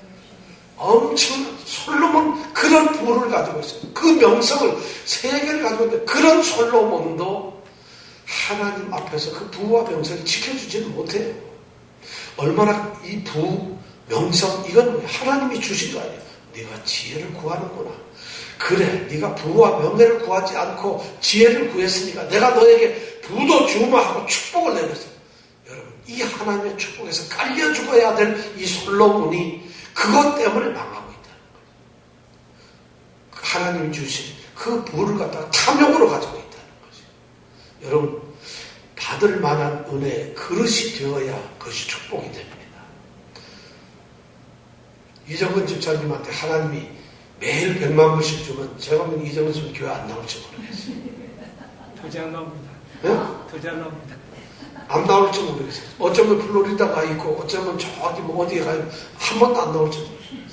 엄청 솔로몬 그런 부를 가지고 있어요. 그 명성을 세계를 가지고 있는데 그런 솔로몬도 하나님 앞에서 그 부와 명성을 지켜주지는 못해요. 얼마나 이 부, 명성 이건 하나님이 주신 거 아니에요. 네가 지혜를 구하는구나. 그래 네가 부와 명예를 구하지 않고 지혜를 구했으니까 내가 너에게 부도 주마하고 축복을 내렸어요. 여러분 이 하나님의 축복에서 깔려 죽어야 될 이 솔로몬이 그것 때문에 망하고 있다는 거예요. 하나님이 주신 그 부를 갖다가 탐욕으로 가지고 있다는 거죠. 여러분 받을 만한 은혜의 그릇이 되어야 그것이 축복이 됩니다. 이정근 집사님한테 하나님이 매일 100만 불씩 주면 제가 보면 이정근 집사님 교회 안 나올지 모르겠어요. 도저히 안 나옵니다. 네? 도저히 안 나옵니다. 안 나올지 모르겠어요. 어쩌면 플로리다 가 있고 어쩌면 저기 뭐 어디에 가면 한 번도 안 나올지 모르겠어요.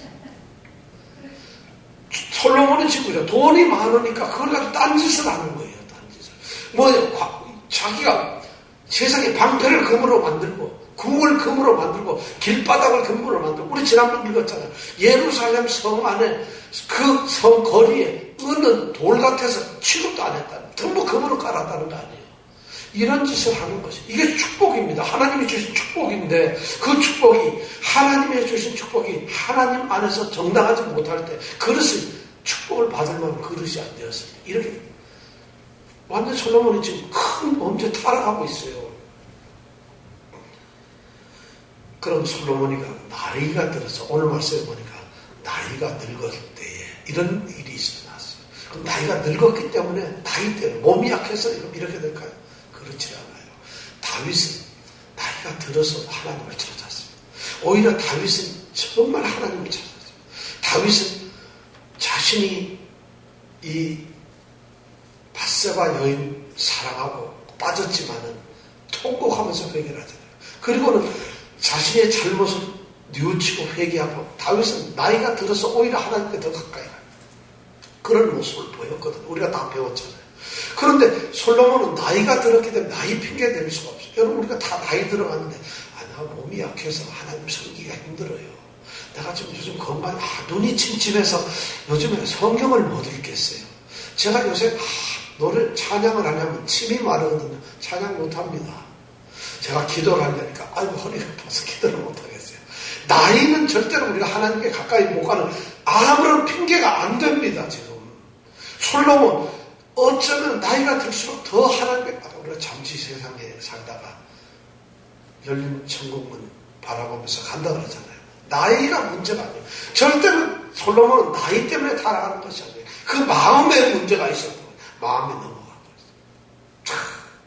솔로몬은 지금 돈이 많으니까 그걸 가지고 딴짓을 하는 거예요. 딴짓을. 뭐 자기가 세상에 방패를 금으로 만들고 궁을 금으로 만들고 길바닥을 금으로 만들고 우리 지난번 읽었잖아요. 예루살렘 성 안에 그 성 거리에 은은 돌 같아서 취급도 안 했다. 전부 금으로 깔았다는 거 아니에요. 이런 짓을 하는 것이 이게 축복입니다. 하나님이 주신 축복인데 그 축복이 하나님이 주신 축복이 하나님 안에서 정당하지 못할 때 그릇을 축복을 받을 만한 그릇이 안 되었을 때 이렇게 완전 솔로몬이 지금 큰 범죄 타락하고 있어요. 그럼 솔로몬이가 나이가 들어서 오늘 말씀해 보니까 나이가 늙었을 때에 이런 일이 일어났어요. 그럼 나이가 늙었기 때문에 나이 때문에 몸이 약해서 이렇게 될까요? 그렇지 않아요. 다윗은 나이가 들어서도 하나님을 찾았어요. 오히려 다윗은 정말 하나님을 찾았어요. 다윗은 자신이 이 밧세바 여인 사랑하고 빠졌지만은 통곡하면서 회개를 하잖아요. 그리고는 자신의 잘못을 뉘우치고 회개하고 다윗은 나이가 들어서 오히려 하나님께 더 가까이 가요. 그런 모습을 보였거든요. 우리가 다 배웠잖아요. 그런데 솔로몬은 나이가 들었기 때문에 나이 핑계 댈 수가 없어요. 여러분 우리가 다 나이 들어갔는데 나 몸이 약해서 하나님 섬기기가 힘들어요. 내가 지금 요즘 건강이 눈이 침침해서 요즘에 성경을 못 읽겠어요. 제가 요새 노래 찬양을 하려면 침이 마르거든요. 찬양 못합니다. 제가 기도를 하려니까 아이고 허리가 아파서 기도를 못하겠어요. 나이는 절대로 우리가 하나님께 가까이 못 가는 아무런 핑계가 안 됩니다. 지금 솔로몬 어쩌면 나이가 들수록 더 하나님께 우리가 잠시 세상에 살다가 열린 천국문 바라보면서 간다 그러잖아요. 나이가 문제가 아니에요. 절대로 솔로몬은 나이 때문에 타락하는 것이 아니에요. 그 마음에 문제가 있었던 거예요. 마음에 넘어간 거예요.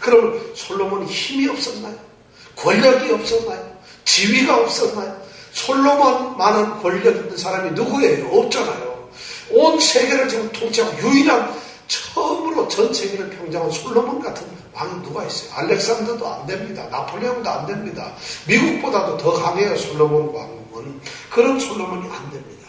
그러면 솔로몬이 힘이 없었나요? 권력이 없었나요? 지위가 없었나요? 솔로몬만한 권력 있는 사람이 누구예요? 없잖아요. 온 세계를 지금 통치하고 유일한 처음으로 전 세계를 평정한 솔로몬 같은 왕이 누가 있어요? 알렉산더도 안 됩니다. 나폴레옹도 안 됩니다. 미국보다도 더 강해요. 솔로몬 왕은. 그런 솔로몬이 안 됩니다.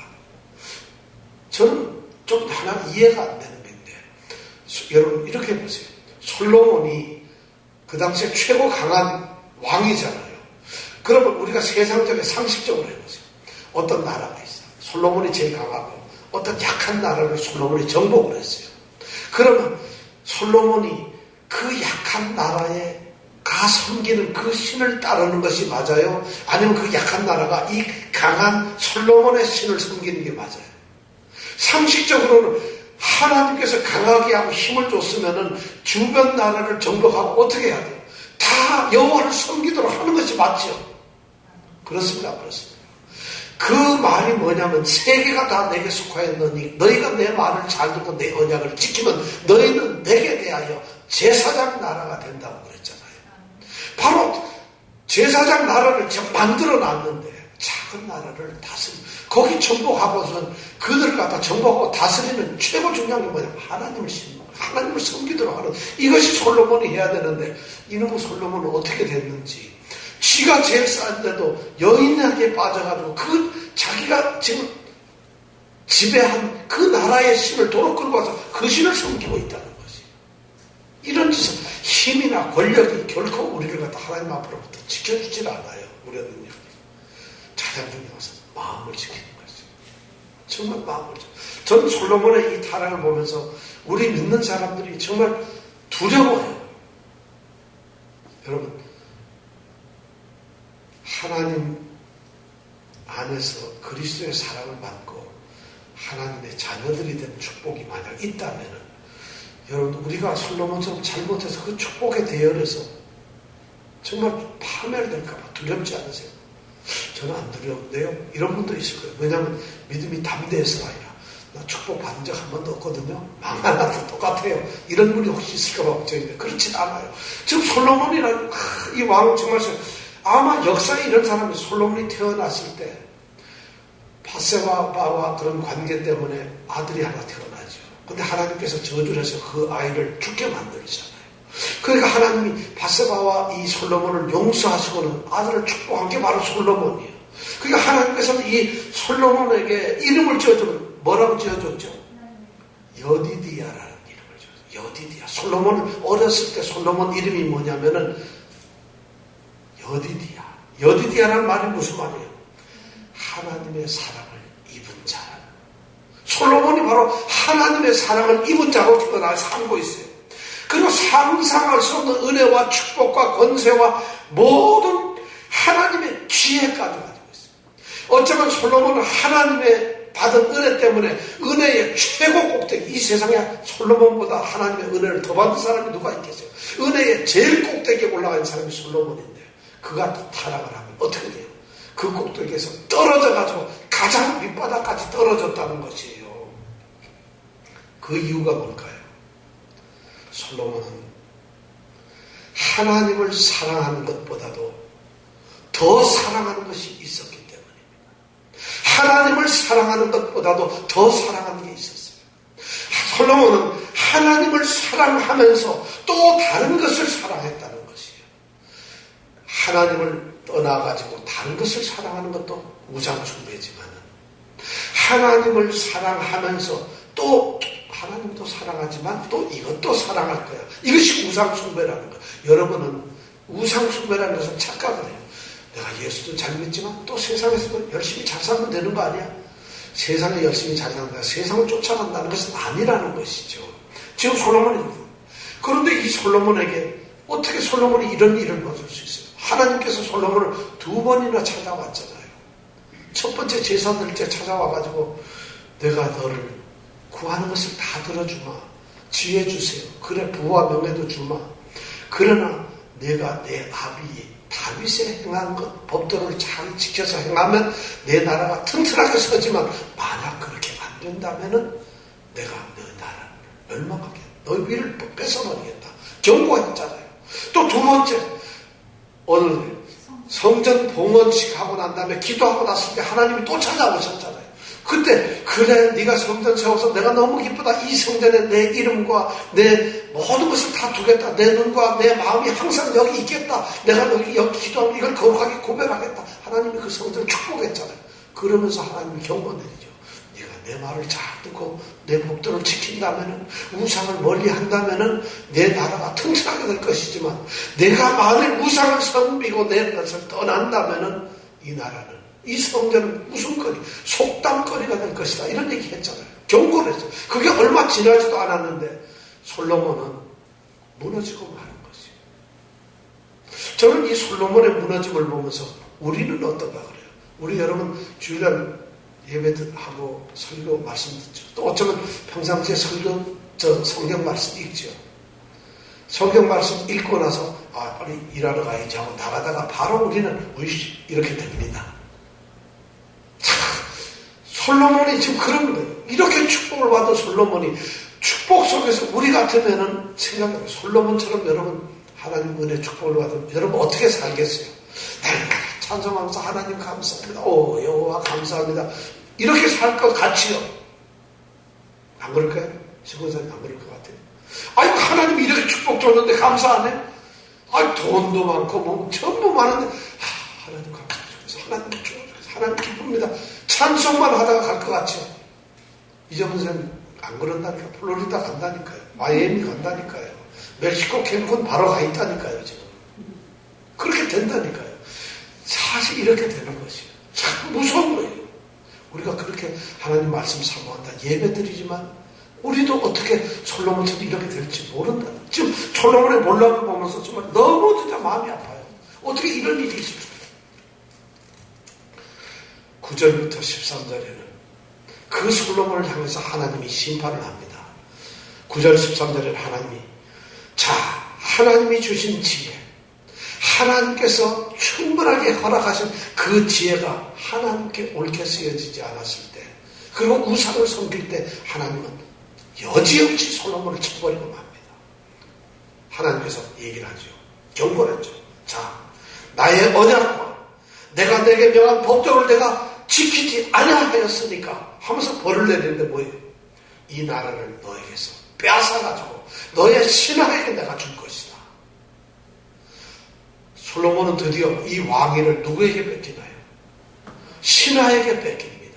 저는 좀 하나 이해가 안 되는 건데 여러분 이렇게 보세요. 솔로몬이 그 당시에 최고 강한 왕이잖아요. 그러면 우리가 세상적인 상식적으로 해보세요. 어떤 나라가 있어요. 솔로몬이 제일 강하고 어떤 약한 나라를 솔로몬이 정복을 했어요. 그러면 솔로몬이 그 약한 나라에 가 섬기는 그 신을 따르는 것이 맞아요? 아니면 그 약한 나라가 이 강한 솔로몬의 신을 섬기는 게 맞아요? 상식적으로는 하나님께서 강하게 하고 힘을 줬으면은 주변 나라를 정복하고 어떻게 해야 돼요? 다 여호와를 섬기도록 하는 것이 맞죠? 그렇습니다. 그렇습니다. 그 말이 뭐냐면 세계가 다 내게 속하였느니 너희가 내 말을 잘 듣고 내 언약을 지키면 너희는 내게 대하여 제사장 나라가 된다고 그랬잖아요. 바로 제사장 나라를 지금 만들어 놨는데 작은 나라를 거기 정복하고선 그들을 갖다 정복하고 다스리는 최고 중요한 게 뭐냐면 하나님을 신고 하나님을 섬기도록 하는 이것이 솔로몬이 해야 되는데 이놈의 솔로몬은 어떻게 됐는지 지가 제일 싼데도 여인에게 빠져가지고 자기가 지금 지배한 그 나라의 신을 도로 끌고 와서 그 신을 섬기고 있다는 것이. 이런 짓은 힘이나 권력이 결코 우리를 갖다 하나님 앞으로부터 지켜주질 않아요. 우리는요. 가장 중요한 것은 마음을 지키는 거죠. 정말 마음을 지키는 거죠. 저는 솔로몬의 이 타락을 보면서 우리 믿는 사람들이 정말 두려워해요. 여러분 하나님 안에서 그리스도의 사랑을 받고 하나님의 자녀들이 된 축복이 만약 있다면 여러분 우리가 솔로몬처럼 잘못해서 그 축복에 대열해서 정말 파멸될까봐 두렵지 않으세요? 저는 안 두려운데요. 이런 분도 있을 거예요. 왜냐하면 믿음이 담대해서가 아니라 나 축복 받은 적 한 번도 없거든요. 망하나도 똑같아요. 이런 분이 혹시 있을까봐 걱정인데 그렇진 않아요. 지금 솔로몬이라는 이 왕은 정말 아마 역사에 이런 사람이 솔로몬이 태어났을 때 바세바와 그런 관계 때문에 아들이 하나 태어나죠. 근데 하나님께서 저주를 해서 그 아이를 죽게 만들잖아요. 그러니까 하나님이 바세바와 이 솔로몬을 용서하시고는 아들을 축복한 게 바로 솔로몬이에요. 그러니까 하나님께서는 이 솔로몬에게 이름을 지어주면 뭐라고 지어줬죠? 여디디아라는 이름을 지어줬어요. 여디디아. 솔로몬은 어렸을 때 솔로몬 이름이 뭐냐면은 여디디아. 여디디아라는 말이 무슨 말이에요? 하나님의 사랑을 입은 자. 솔로몬이 바로 하나님의 사랑을 입은 자로 태어나 살고 있어요. 그리고 상상할 수 없는 은혜와 축복과 권세와 모든 하나님의 지혜까지 가지고 있어요. 어쩌면 솔로몬은 하나님의 받은 은혜 때문에 은혜의 최고 꼭대기, 이 세상에 솔로몬보다 하나님의 은혜를 더 받은 사람이 누가 있겠어요? 은혜의 제일 꼭대기에 올라간 사람이 솔로몬인데 그가 타락을 하면 어떻게 돼요? 그 꼭대기에서 떨어져가지고 가장 밑바닥까지 떨어졌다는 것이에요. 그 이유가 뭘까요? 솔로몬은 하나님을 사랑하는 것보다도 더 사랑하는 것이 있었기 때문입니다. 하나님을 사랑하는 것보다도 더 사랑하는 게 있었어요. 솔로몬은 하나님을 사랑하면서 또 다른 것을 사랑했다는 것이에요. 하나님을 떠나가지고 다른 것을 사랑하는 것도 우상숭배지만 하나님을 사랑하면서 또 하나님도 사랑하지만 또 이것도 사랑할 거야. 이것이 우상숭배라는 거야. 여러분은 우상숭배라는 것은 착각을 해요. 내가 예수도 잘 믿지만 또 세상에서도 열심히 잘 살면 되는 거 아니야? 세상에 열심히 잘 산다. 세상을 쫓아간다는 것은 아니라는 것이죠. 지금 솔로몬이 그런데 이 솔로몬에게 어떻게 솔로몬이 이런 일을 벌일 수 있어요? 하나님께서 솔로몬을 2번이나 찾아왔잖아요. 첫 번째 제사 드릴 때 찾아와가지고 내가 너를 구하는 것을 다 들어주마. 지혜 주세요. 그래 부와 명예도 주마. 그러나 내가 내 아비 다윗의 행한 것 법도를 잘 지켜서 행하면 내 나라가 튼튼하게 서지만 만약 그렇게 안 된다면은 내가 너 나라를 멸망하게 너희 위를 뺏어버리겠다. 경고했잖아요. 또 두 번째, 오늘 성전 봉헌식 하고 난 다음에 기도하고 났을 때 하나님이 또 찾아오셨잖아요. 그때 그래 네가 성전 세워서 내가 너무 기쁘다. 이 성전에 내 이름과 내 모든 것을 다 두겠다. 내 눈과 내 마음이 항상 여기 있겠다. 내가 여기 기도하면 이걸 거룩하게 고백하겠다. 하나님이 그 성전을 축복했잖아요. 그러면서 하나님이 경고 내리죠. 네가 내 말을 잘 듣고 내 법도를 지킨다면은, 우상을 멀리 한다면은 내 나라가 튼튼하게 될 것이지만, 내가 만일 우상을 섬기고 내 것을 떠난다면은 이 나라는, 이 성전은 웃음거리, 속담거리가 될 것이다. 이런 얘기 했잖아요. 경고를 했어요. 그게 얼마 지나지도 않았는데 솔로몬은 무너지고 마는 것이에요. 저는 이 솔로몬의 무너짐을 보면서 우리는 어떤가 그래요. 우리 여러분 주일날 예배하고 설교 말씀 듣죠. 또 어쩌면 평상시에 성경 말씀 읽죠. 성경 말씀 읽고 나서 빨리 일하러 가야지 하고 나가다가 바로 우리는 이렇게 됩니다. 솔로몬이 지금 그런 거예요. 이렇게 축복을 받은 솔로몬이 축복 속에서 우리 같으면은 생각해요. 솔로몬처럼 여러분 하나님 은혜 축복을 받으면 여러분 어떻게 살겠어요? 찬송하면서 하나님 감사합니다. 여호와 감사합니다. 이렇게 살 것 같지요? 안 그럴까요? 시골사님 안 그럴 것 같아요. 아이고 하나님이 이렇게 축복 줬는데 감사하네? 돈도 많고 뭐 전부 많은데 하나님 감사해주셔서 하나님 축복해주셔서 하나님 기쁩니다. 찬송만 하다가 갈 것 같죠? 이정은 선생님 안 그런다니까. 플로리다 간다니까요. 마이애미 간다니까요. 멕시코 캔쿤 바로 가 있다니까요. 지금 그렇게 된다니까요. 사실 이렇게 되는 것이에요. 참 무서운 거예요. 우리가 그렇게 하나님 말씀 사모한다 예배드리지만 우리도 어떻게 솔로몬처럼 이렇게 될지 모른다. 지금 솔로몬의 몰락을 보면서 정말 너무 진짜 마음이 아파요. 어떻게 이런 일이 있을까? 9절부터 13절에는 그 솔로몬을 향해서 하나님이 심판을 합니다. 9절 13절에는 하나님이 하나님이 주신 지혜, 하나님께서 충분하게 허락하신 그 지혜가 하나님께 옳게 쓰여지지 않았을 때, 그리고 우상을 섬길 때 하나님은 여지없이 솔로몬을 쳐버리고 맙니다. 하나님께서 얘기를 하죠. 경고를 했죠. 나의 언약과 내가 내게 명한 법도를 내가 지키지 아니하였으니까 하면서 벌을 내리는데 뭐예요? 이 나라를 너에게서 빼앗아가지고 너의 신하에게 내가 줄 것이다. 솔로몬은 드디어 이 왕위를 누구에게 뺏기나요? 신하에게 뺏깁니다.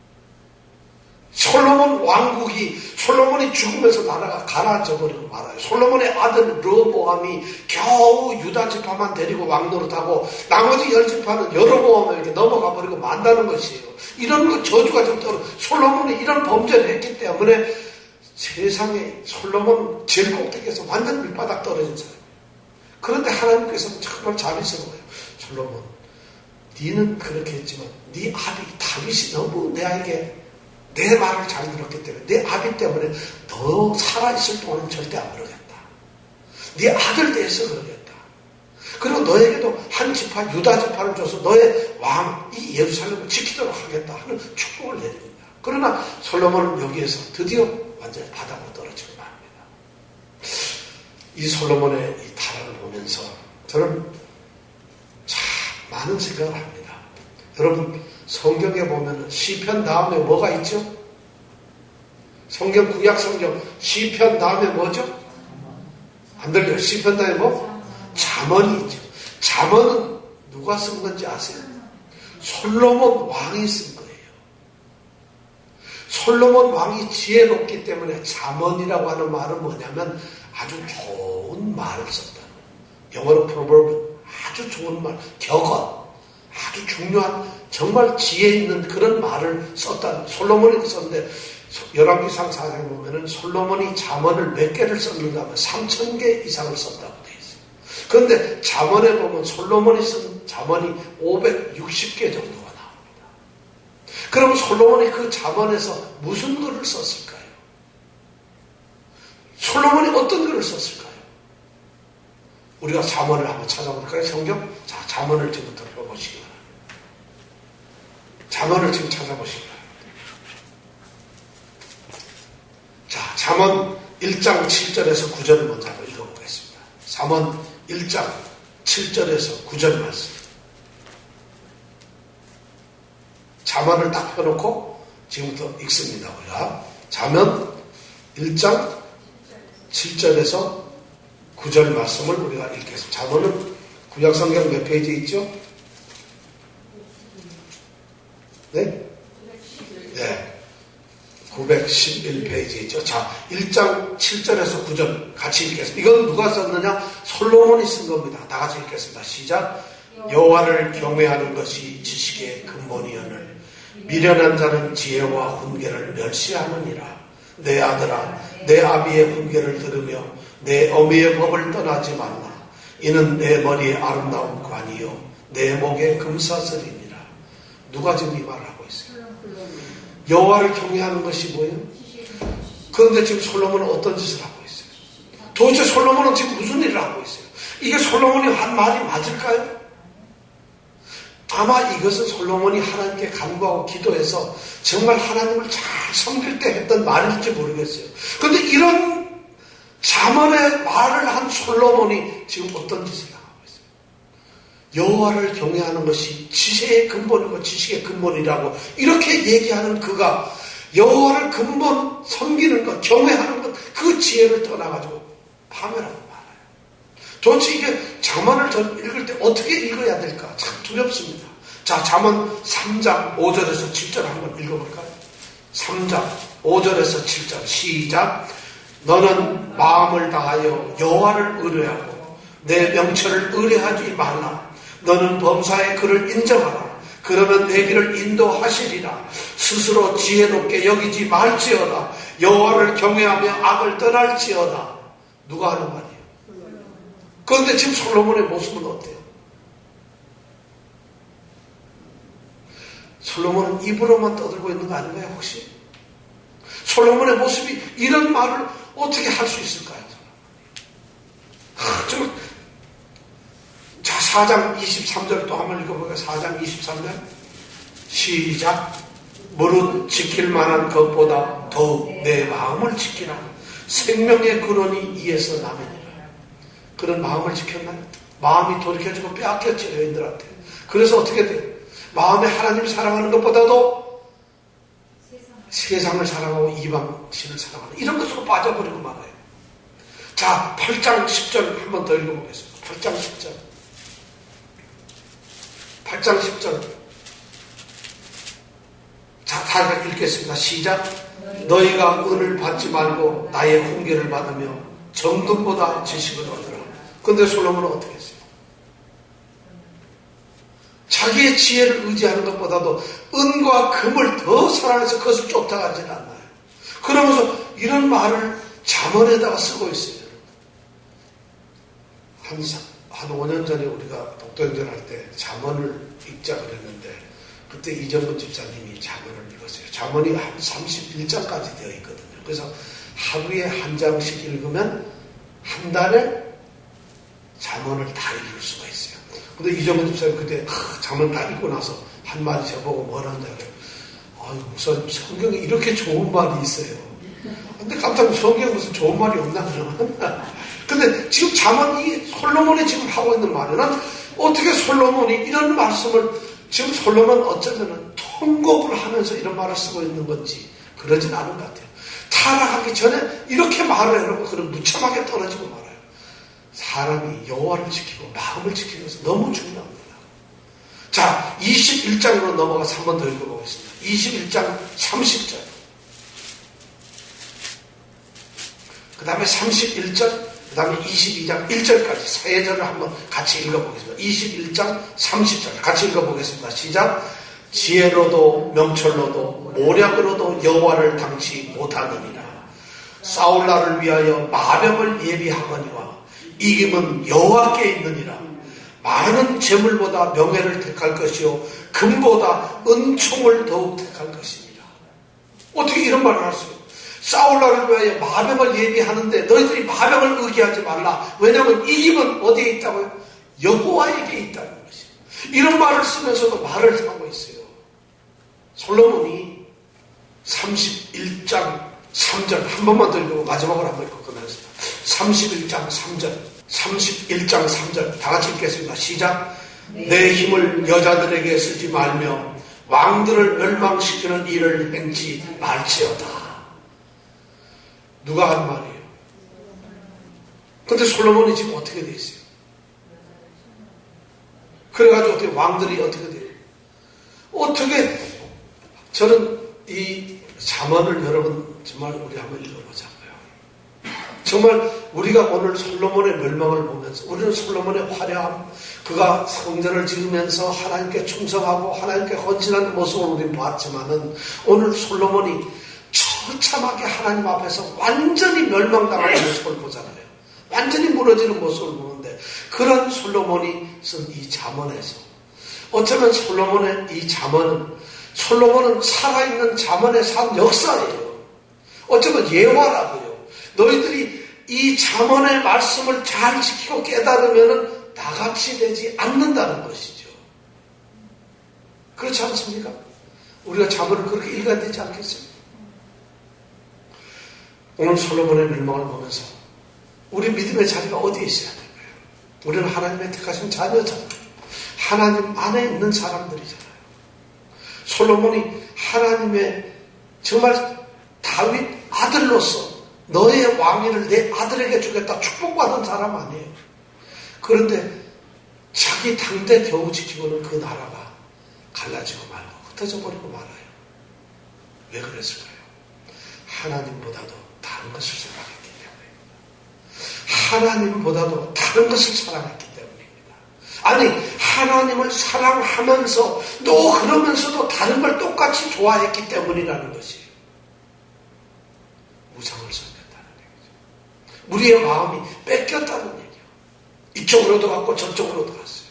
솔로몬이 죽으면서 나라가 가라앉아 버리고 말아요. 솔로몬의 아들 르호보암이 겨우 유다 지파만 데리고 왕노릇하고 나머지 10지파는 여로보암에게 넘어가 버리고 만다는 것이에요. 이런 저주가 좀 떨어. 솔로몬이 이런 범죄를 했기 때문에 세상에 솔로몬 제일 꼭대기에서 완전 밑바닥 떨어진 사람이에요. 그런데 하나님께서는 정말 자비스러워요. 솔로몬, 니는 그렇게 했지만 네 아비 다윗이 너무 내에게 내 말을 잘 들었기 때문에 내 아비 때문에 너 살아있을 동안은 절대 안 그러겠다. 네 아들 대해서 그러겠다. 그리고 너에게도 한 지파 유다 지파를 줘서 너의 왕 이 예루살렘을 지키도록 하겠다 하는 축복을 내립니다. 그러나 솔로몬은 여기에서 드디어 완전히 바닥으로 떨어지고 맙니다. 이 솔로몬의 이 타락을 보면서 저는 참 많은 생각을 합니다. 여러분 성경에 보면 시편 다음에 뭐가 있죠? 성경 구약 성경 시편 다음에 뭐죠? 안 들려요. 시편 다음에 뭐? 잠언이 있죠. 잠언은 누가 쓴 건지 아세요? 솔로몬 왕이 쓴 거예요. 솔로몬 왕이 지혜롭기 때문에 잠언이라고 하는 말은 뭐냐면 아주 좋은 말을 썼다. 영어로 proverb, 아주 좋은 말, 격언, 아주 중요한 정말 지혜 있는 그런 말을 썼다. 솔로몬이 썼는데 열왕기상 4장에 보면은 솔로몬이 잠언을 몇 개를 썼는가 하면 3,000개 이상을 썼다고 되어 있어요. 그런데 잠언에 보면 솔로몬이 쓴 잠언이 560개 정도가 나옵니다. 그럼 솔로몬이 그 잠언에서 무슨 글을 썼을까요? 솔로몬이 어떤 글을 썼을까요? 우리가 잠언을 한번 찾아볼까요? 성경? 잠언을 지금부터 펴보시기 바랍니다. 잠언을 지금 찾아보시기 바랍니다. 잠언 1장 7절에서 9절을 먼저 한번 읽어보겠습니다. 잠언 1장 7절에서 9절 말씀. 잠언을 딱 펴놓고 지금부터 읽습니다. 우리가 잠언 1장 7절에서 9절 말씀을 우리가 읽겠습니다. 잠언은 구약성경 몇 페이지 있죠? 네? 네. 911페이지 있죠. 자, 1장 7절에서 9절 같이 읽겠습니다. 이건 누가 썼느냐? 솔로몬이 쓴 겁니다. 다 같이 읽겠습니다. 시작. 여호와를 경외하는 것이 지식의 근본이오늘 미련한 자는 지혜와 훈계를 멸시하느니라. 내 아들아, 내 아비의 훈계를 들으며 내 어미의 법을 떠나지 말라. 이는 내 머리에 아름다운 관이요 내 목에 금사슬이니라. 누가 지금 이 말을 하고 있어요? 여호와를 경외하는 것이 뭐예요? 그런데 지금 솔로몬은 어떤 짓을 하고 있어요? 도대체 솔로몬은 지금 무슨 일을 하고 있어요? 이게 솔로몬이 한 말이 맞을까요? 아마 이것은 솔로몬이 하나님께 간구하고 기도해서 정말 하나님을 잘 섬길 때 했던 말일지 모르겠어요. 그런데 이런 잠언의 말을 한 솔로몬이 지금 어떤 짓을 하고 있어요? 여호와를 경외하는 것이 지혜의 근본이고 지식의 근본이라고 이렇게 얘기하는 그가 여호와를 근본 섬기는 것, 경외하는 것, 그 지혜를 떠나가지고 파멸하고 말아요. 도대체 이게 잠언을 읽을 때 어떻게 읽어야 될까? 참 두렵습니다. 자, 잠언 3장 5절에서 7절 한번 읽어볼까요? 3장 5절에서 7절 시작. 너는 마음을 다하여 여호와를 의뢰하고 내 명철을 의뢰하지 말라. 너는 범사의 그를 인정하라. 그러면 내 길을 인도하시리라. 스스로 지혜롭게 여기지 말지어다. 여호와를 경외하며 악을 떠날지어다. 누가 하는 말이에요? 그런데 지금 솔로몬의 모습은 어때요? 솔로몬은 입으로만 떠들고 있는 거 아닌가요, 혹시? 솔로몬의 모습이 이런 말을 어떻게 할 수 있을까요? 자, 4장 23절 또 한번 읽어볼까요? 4장 23절 시작. 무릇 지킬 만한 것보다 더욱 내 마음을 지키라. 생명의 근원이 이에서 나느니라. 그런 마음을 지켰나요? 마음이 돌이켜지고 빼앗겼죠, 여인들한테. 그래서 어떻게 돼요? 마음에 하나님을 사랑하는 것보다도 세상을 사랑하고 이방신을 사랑하는 이런 것으로 빠져버리고 말아요. 자, 8장 10절 한번 더 읽어보겠습니다. 8장 10절. 8장 10절. 자, 다 읽겠습니다. 시작. 너희가 은을 받지 말고 나의 훈계를 받으며 정금보다 지식을 얻으라. 그런데 솔로몬은 어떻게 했어요? 자기의 지혜를 의지하는 것보다도 은과 금을 더 사랑해서 그것을 쫓아가지는 않나요? 그러면서 이런 말을 잠언에다가 쓰고 있어요. 한 5년 전에 우리가 독도행전 할 때 잠언을 읽자 그랬는데 그때 이정근 집사님이 잠언을 읽었어요. 잠언이 한 31장까지 되어 있거든요. 그래서 하루에 한 장씩 읽으면 한 달에 잠언을 다 읽을 수가 있어요. 근데 이정근 집사님 그때 잠언 다 읽고 나서 한 말이 저보고 뭐라는데 아유, 목사님 성경에 이렇게 좋은 말이 있어요. 근데 깜짝 성경에 무슨 좋은 말이 없나 그러면 근데 지금 잠언 이 솔로몬이 지금 하고 있는 말에는 어떻게 솔로몬이 이런 말씀을 지금 솔로몬은 어쩌면 통곡을 하면서 이런 말을 쓰고 있는 건지 그러진 않은 것 같아요. 타락하기 전에 이렇게 말을 해놓고 그런 무참하게 떨어지고 말아요. 사람이 여호와를 지키고 마음을 지키는 것은 너무 중요합니다. 자, 21장으로 넘어가서 한 번 더 읽어보겠습니다. 21장 30절. 그 다음에 31절, 그 다음에 22장 1절까지 세 절을 한번 같이 읽어보겠습니다. 21장 30절 같이 읽어보겠습니다. 시작. 지혜로도 명철로도 모략으로도 여호와를 당치 못하느니라. 싸울 날을 위하여 마병을 예비하거니와 이김은 여호와께 있느니라. 많은 재물보다 명예를 택할 것이요 금보다 은총을 더욱 택할 것이니라. 어떻게 이런 말을 할 수 있어요? 싸울 날을 위하여 마병을 예비하는데 너희들이 마병을 의기하지 말라. 왜냐하면 이김은 어디에 있다고요? 여호와에게 있다는 것이에요. 이런 말을 쓰면서도 말을 하고 있어요. 솔로몬이 31장 3절 한 번만 더 읽고 마지막으로 한번 읽고 끝내겠습니다. 31장 3절 31장 3절 다 같이 읽겠습니다. 시작. 내 힘을 여자들에게 쓰지 말며 왕들을 멸망시키는 일을 행치 말지어다. 누가 한 말이에요? 근데 솔로몬이 지금 어떻게 돼 있어요? 그래가지고 어떻게 왕들이 어떻게 돼요? 어떻게 저는 이 잠언을 여러분 정말 우리 한번 읽어보자고요. 정말 우리가 오늘 솔로몬의 멸망을 보면서 우리는 솔로몬의 화려함, 그가 성전을 지으면서 하나님께 충성하고 하나님께 헌신하는 모습을 우리는 봤지만은 오늘 솔로몬이 처참하게 하나님 앞에서 완전히 멸망당하는 모습을 보잖아요. 완전히 무너지는 모습을 보는데 그런 솔로몬이 쓴 이 잠언에서 어쩌면 솔로몬의 이 잠언은 솔로몬은 살아있는 잠언에 산 역사예요. 어쩌면 예화라고요. 너희들이 이 잠언의 말씀을 잘 지키고 깨달으면 나같이 되지 않는다는 것이죠. 그렇지 않습니까? 우리가 잠언을 그렇게 읽어야 되지 않겠어요? 오늘 솔로몬의 멸망을 보면서 우리 믿음의 자리가 어디에 있어야 될까요? 우리는 하나님의 택하신 자녀잖아요. 하나님 안에 있는 사람들이잖아요. 솔로몬이 하나님의 정말 다윗 아들로서 너의 왕위를 내 아들에게 주겠다 축복받은 사람 아니에요. 그런데 자기 당대 겨우 지키고는 그 나라가 갈라지고 말고 흩어져 버리고 말아요. 왜 그랬을까요? 하나님보다도 다른 것을 생각했기 때문에. 하나님보다도 다른 것을 사랑했기 때문입니다. 아니 하나님을 사랑하면서 또 그러면서도 다른 걸 똑같이 좋아했기 때문이라는 것이에요. 우상을 섬겼다는 얘기죠. 우리의 마음이 뺏겼다는 얘기예요. 이쪽으로도 갔고 저쪽으로도 갔어요.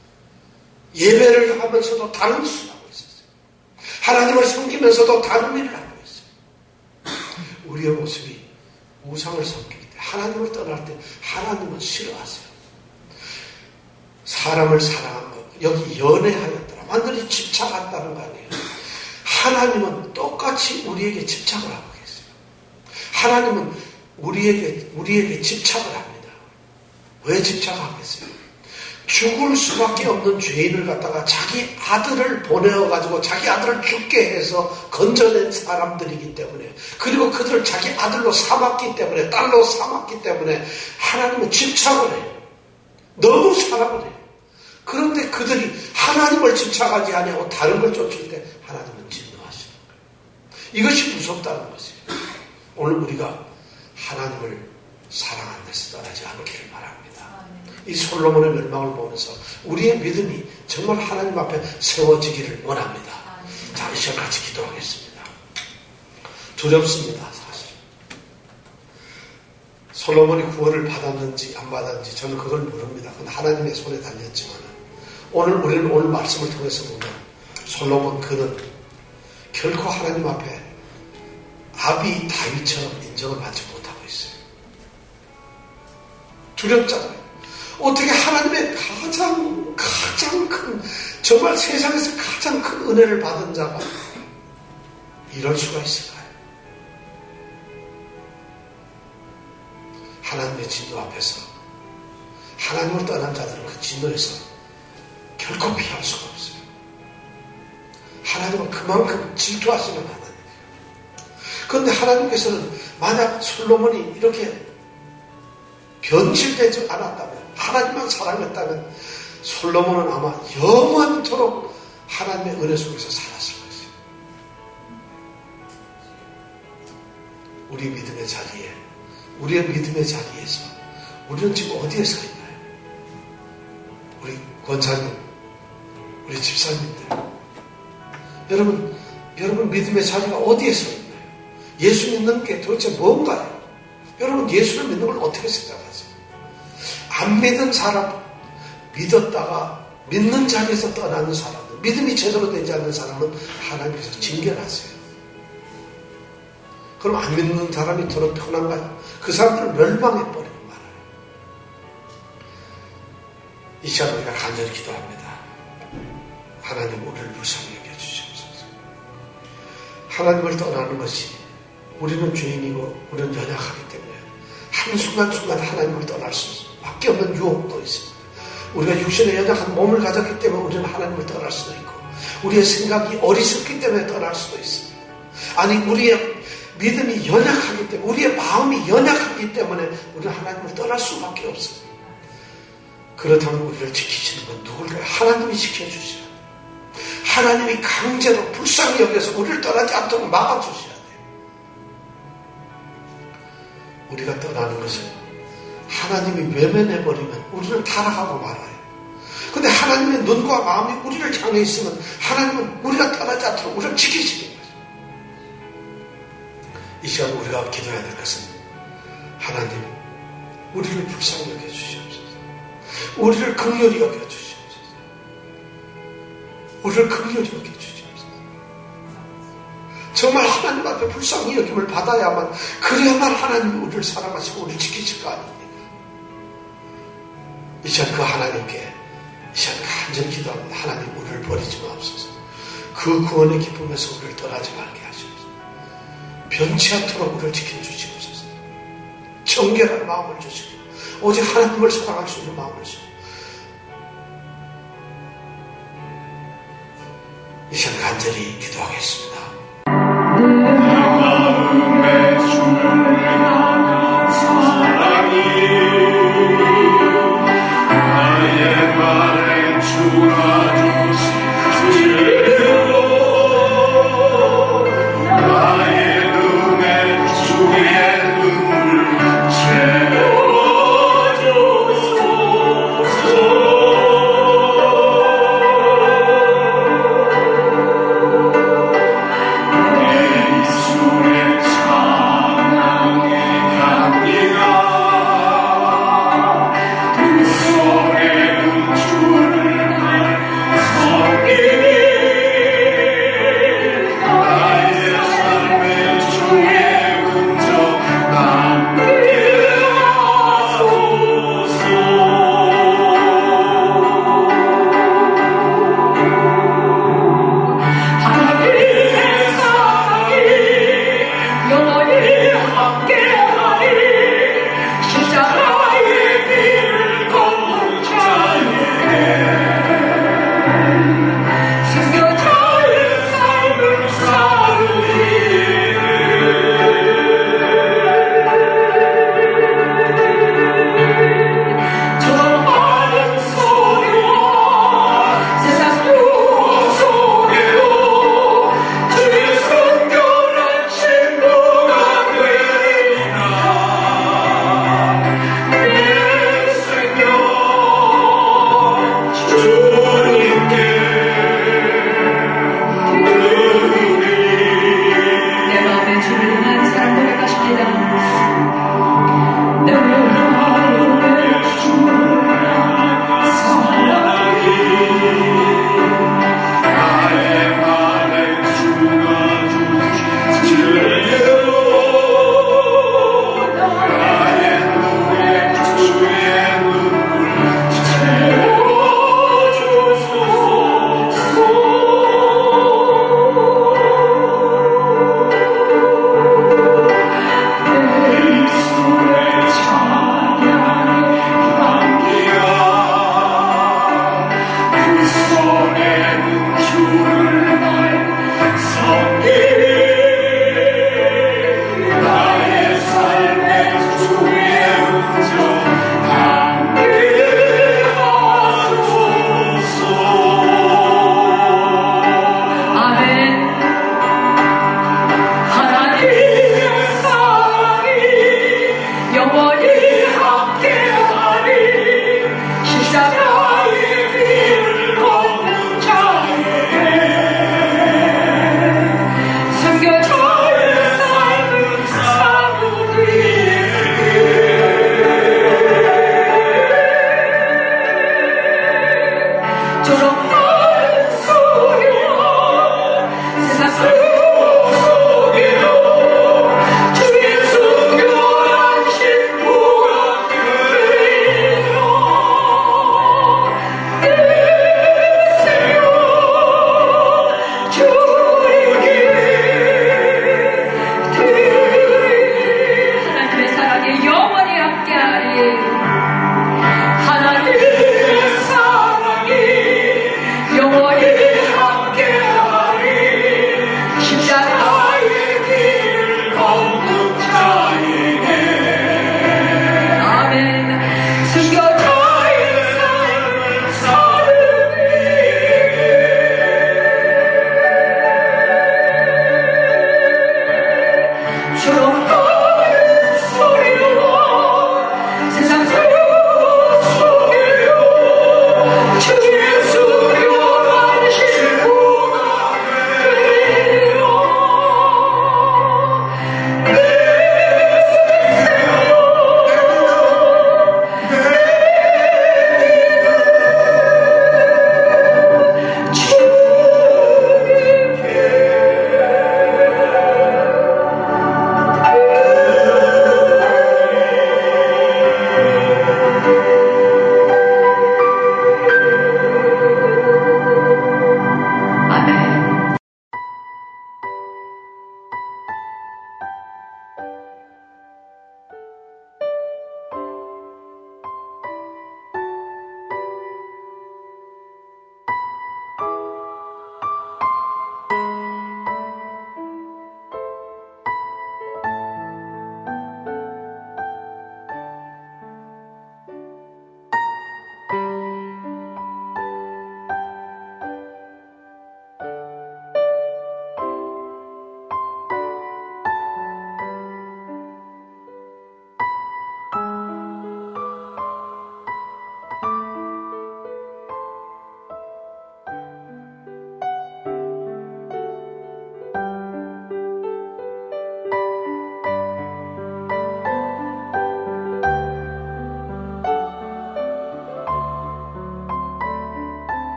예배를 하면서도 다른 짓을 하고 있었어요. 하나님을 섬기면서도 다른 일을 하고 있어요. 우리의 모습이 우상을 섬기기 때문에 하나님을 떠날 때 하나님은 싫어하세요. 사람을 사랑한 것, 여기 연애하였더라. 완전히 집착한다는 거 아니에요. 하나님은 똑같이 우리에게 집착을 하고 계세요. 하나님은 우리에게 집착을 합니다. 왜 집착하겠어요? 죽을 수밖에 없는 죄인을 갖다가 자기 아들을 보내어가지고 자기 아들을 죽게 해서 건져낸 사람들이기 때문에, 그리고 그들을 자기 아들로 삼았기 때문에, 딸로 삼았기 때문에 하나님은 집착을 해요. 너무 사랑을 해요. 그런데 그들이 하나님을 집착하지 아니하고 다른 걸 쫓을 때 하나님은 진노하시는 거예요. 이것이 무섭다는 것이에요. 오늘 우리가 하나님을 사랑하는 데서 떠나지 않기를 바랍니다. 이 솔로몬의 멸망을 보면서 우리의 믿음이 정말 하나님 앞에 세워지기를 원합니다. 자, 이 시간 같이 기도하겠습니다. 두렵습니다, 사실. 솔로몬이 구원을 받았는지 안 받았는지 저는 그걸 모릅니다. 그건 하나님의 손에 달렸지만 우리는 오늘 말씀을 통해서 보면 솔로몬 그는 결코 하나님 앞에 아비 다윗처럼 인정을 받지 못하고 있어요. 두렵잖아요. 어떻게 하나님의 가장 큰, 정말 세상에서 가장 큰 은혜를 받은 자가 이럴 수가 있을까요? 하나님의 진노 앞에서 하나님을 떠난 자들은 그 진노에서 결코 피할 수가 없어요. 하나님은 그만큼 질투하시는 하나님이에요. 그런데 하나님께서는 만약 솔로몬이 이렇게 변질되지 않았다면, 하나님만 사랑했다면 솔로몬은 아마 영원토록 하나님의 은혜 속에서 살았을 것이에요. 우리의 믿음의 자리에서 우리는 지금 어디에 서 있나요? 우리 권사님, 우리 집사님들, 여러분 믿음의 자리가 어디에 서 있나요? 예수 믿는 게 도대체 뭔가요? 여러분 예수를 믿는 걸 어떻게 생각하세요? 안 믿은 사람, 믿었다가 믿는 자리에서 떠나는 사람들, 믿음이 제대로 되지 않는 사람은 하나님께서 징계하세요. 그럼 안 믿는 사람이 더러 편한가요? 그 사람들은 멸망해버리고 말아요. 이 시간 우리가 간절히 기도합니다. 하나님 우리를 불쌍히 여겨주시옵소서. 하나님을 떠나는 것이, 우리는 죄인이고 우리는 연약하기 때문에 한순간순간 하나님을 떠날 수밖에 수밖에 없는 유혹도 있습니다. 우리가 육신의 연약한 몸을 가졌기 때문에 우리는 하나님을 떠날 수도 있고, 우리의 생각이 어리석기 때문에 떠날 수도 있습니다. 아니, 우리의 믿음이 연약하기 때문에, 우리의 마음이 연약하기 때문에 우리는 하나님을 떠날 수밖에 없습니다. 그렇다면 우리를 지키시는 건 누굴까요? 하나님이 지켜주셔야 돼요. 하나님이 강제로 불쌍히 여겨서 우리를 떠나지 않도록 막아주셔야 돼요. 우리가 떠나는 것을 하나님이 외면해버리면 우리는 타락하고 말아요. 근데 하나님의 눈과 마음이 우리를 향해 있으면 하나님은 우리가 떠나지 않도록 우리를 지키시는 거죠. 이 시간 우리가 기도해야 될 것은, 하나님, 우리를 불쌍히 여겨주시옵소서. 우리를 긍휼히 여겨주시옵소서. 우리를 긍휼히 여겨주시옵소서. 정말 하나님 앞에 불쌍히 여김을 받아야만, 그래야만 하나님이 우리를 사랑하시고 우리를 지키실 거 아닙니까? 이 시간 그 하나님께 이 시간 간절히 기도합니다. 하나님, 우리를 버리지 마옵소서. 그 구원의 기쁨에서 우리를 떠나지 말게 하시옵소서. 변치 않도록 우리를 지켜주시옵소서. 정결한 마음을 주시고 오직 하나님을 사랑할 수 있는 마음을 주시고, 이 시간 간절히 기도하겠습니다.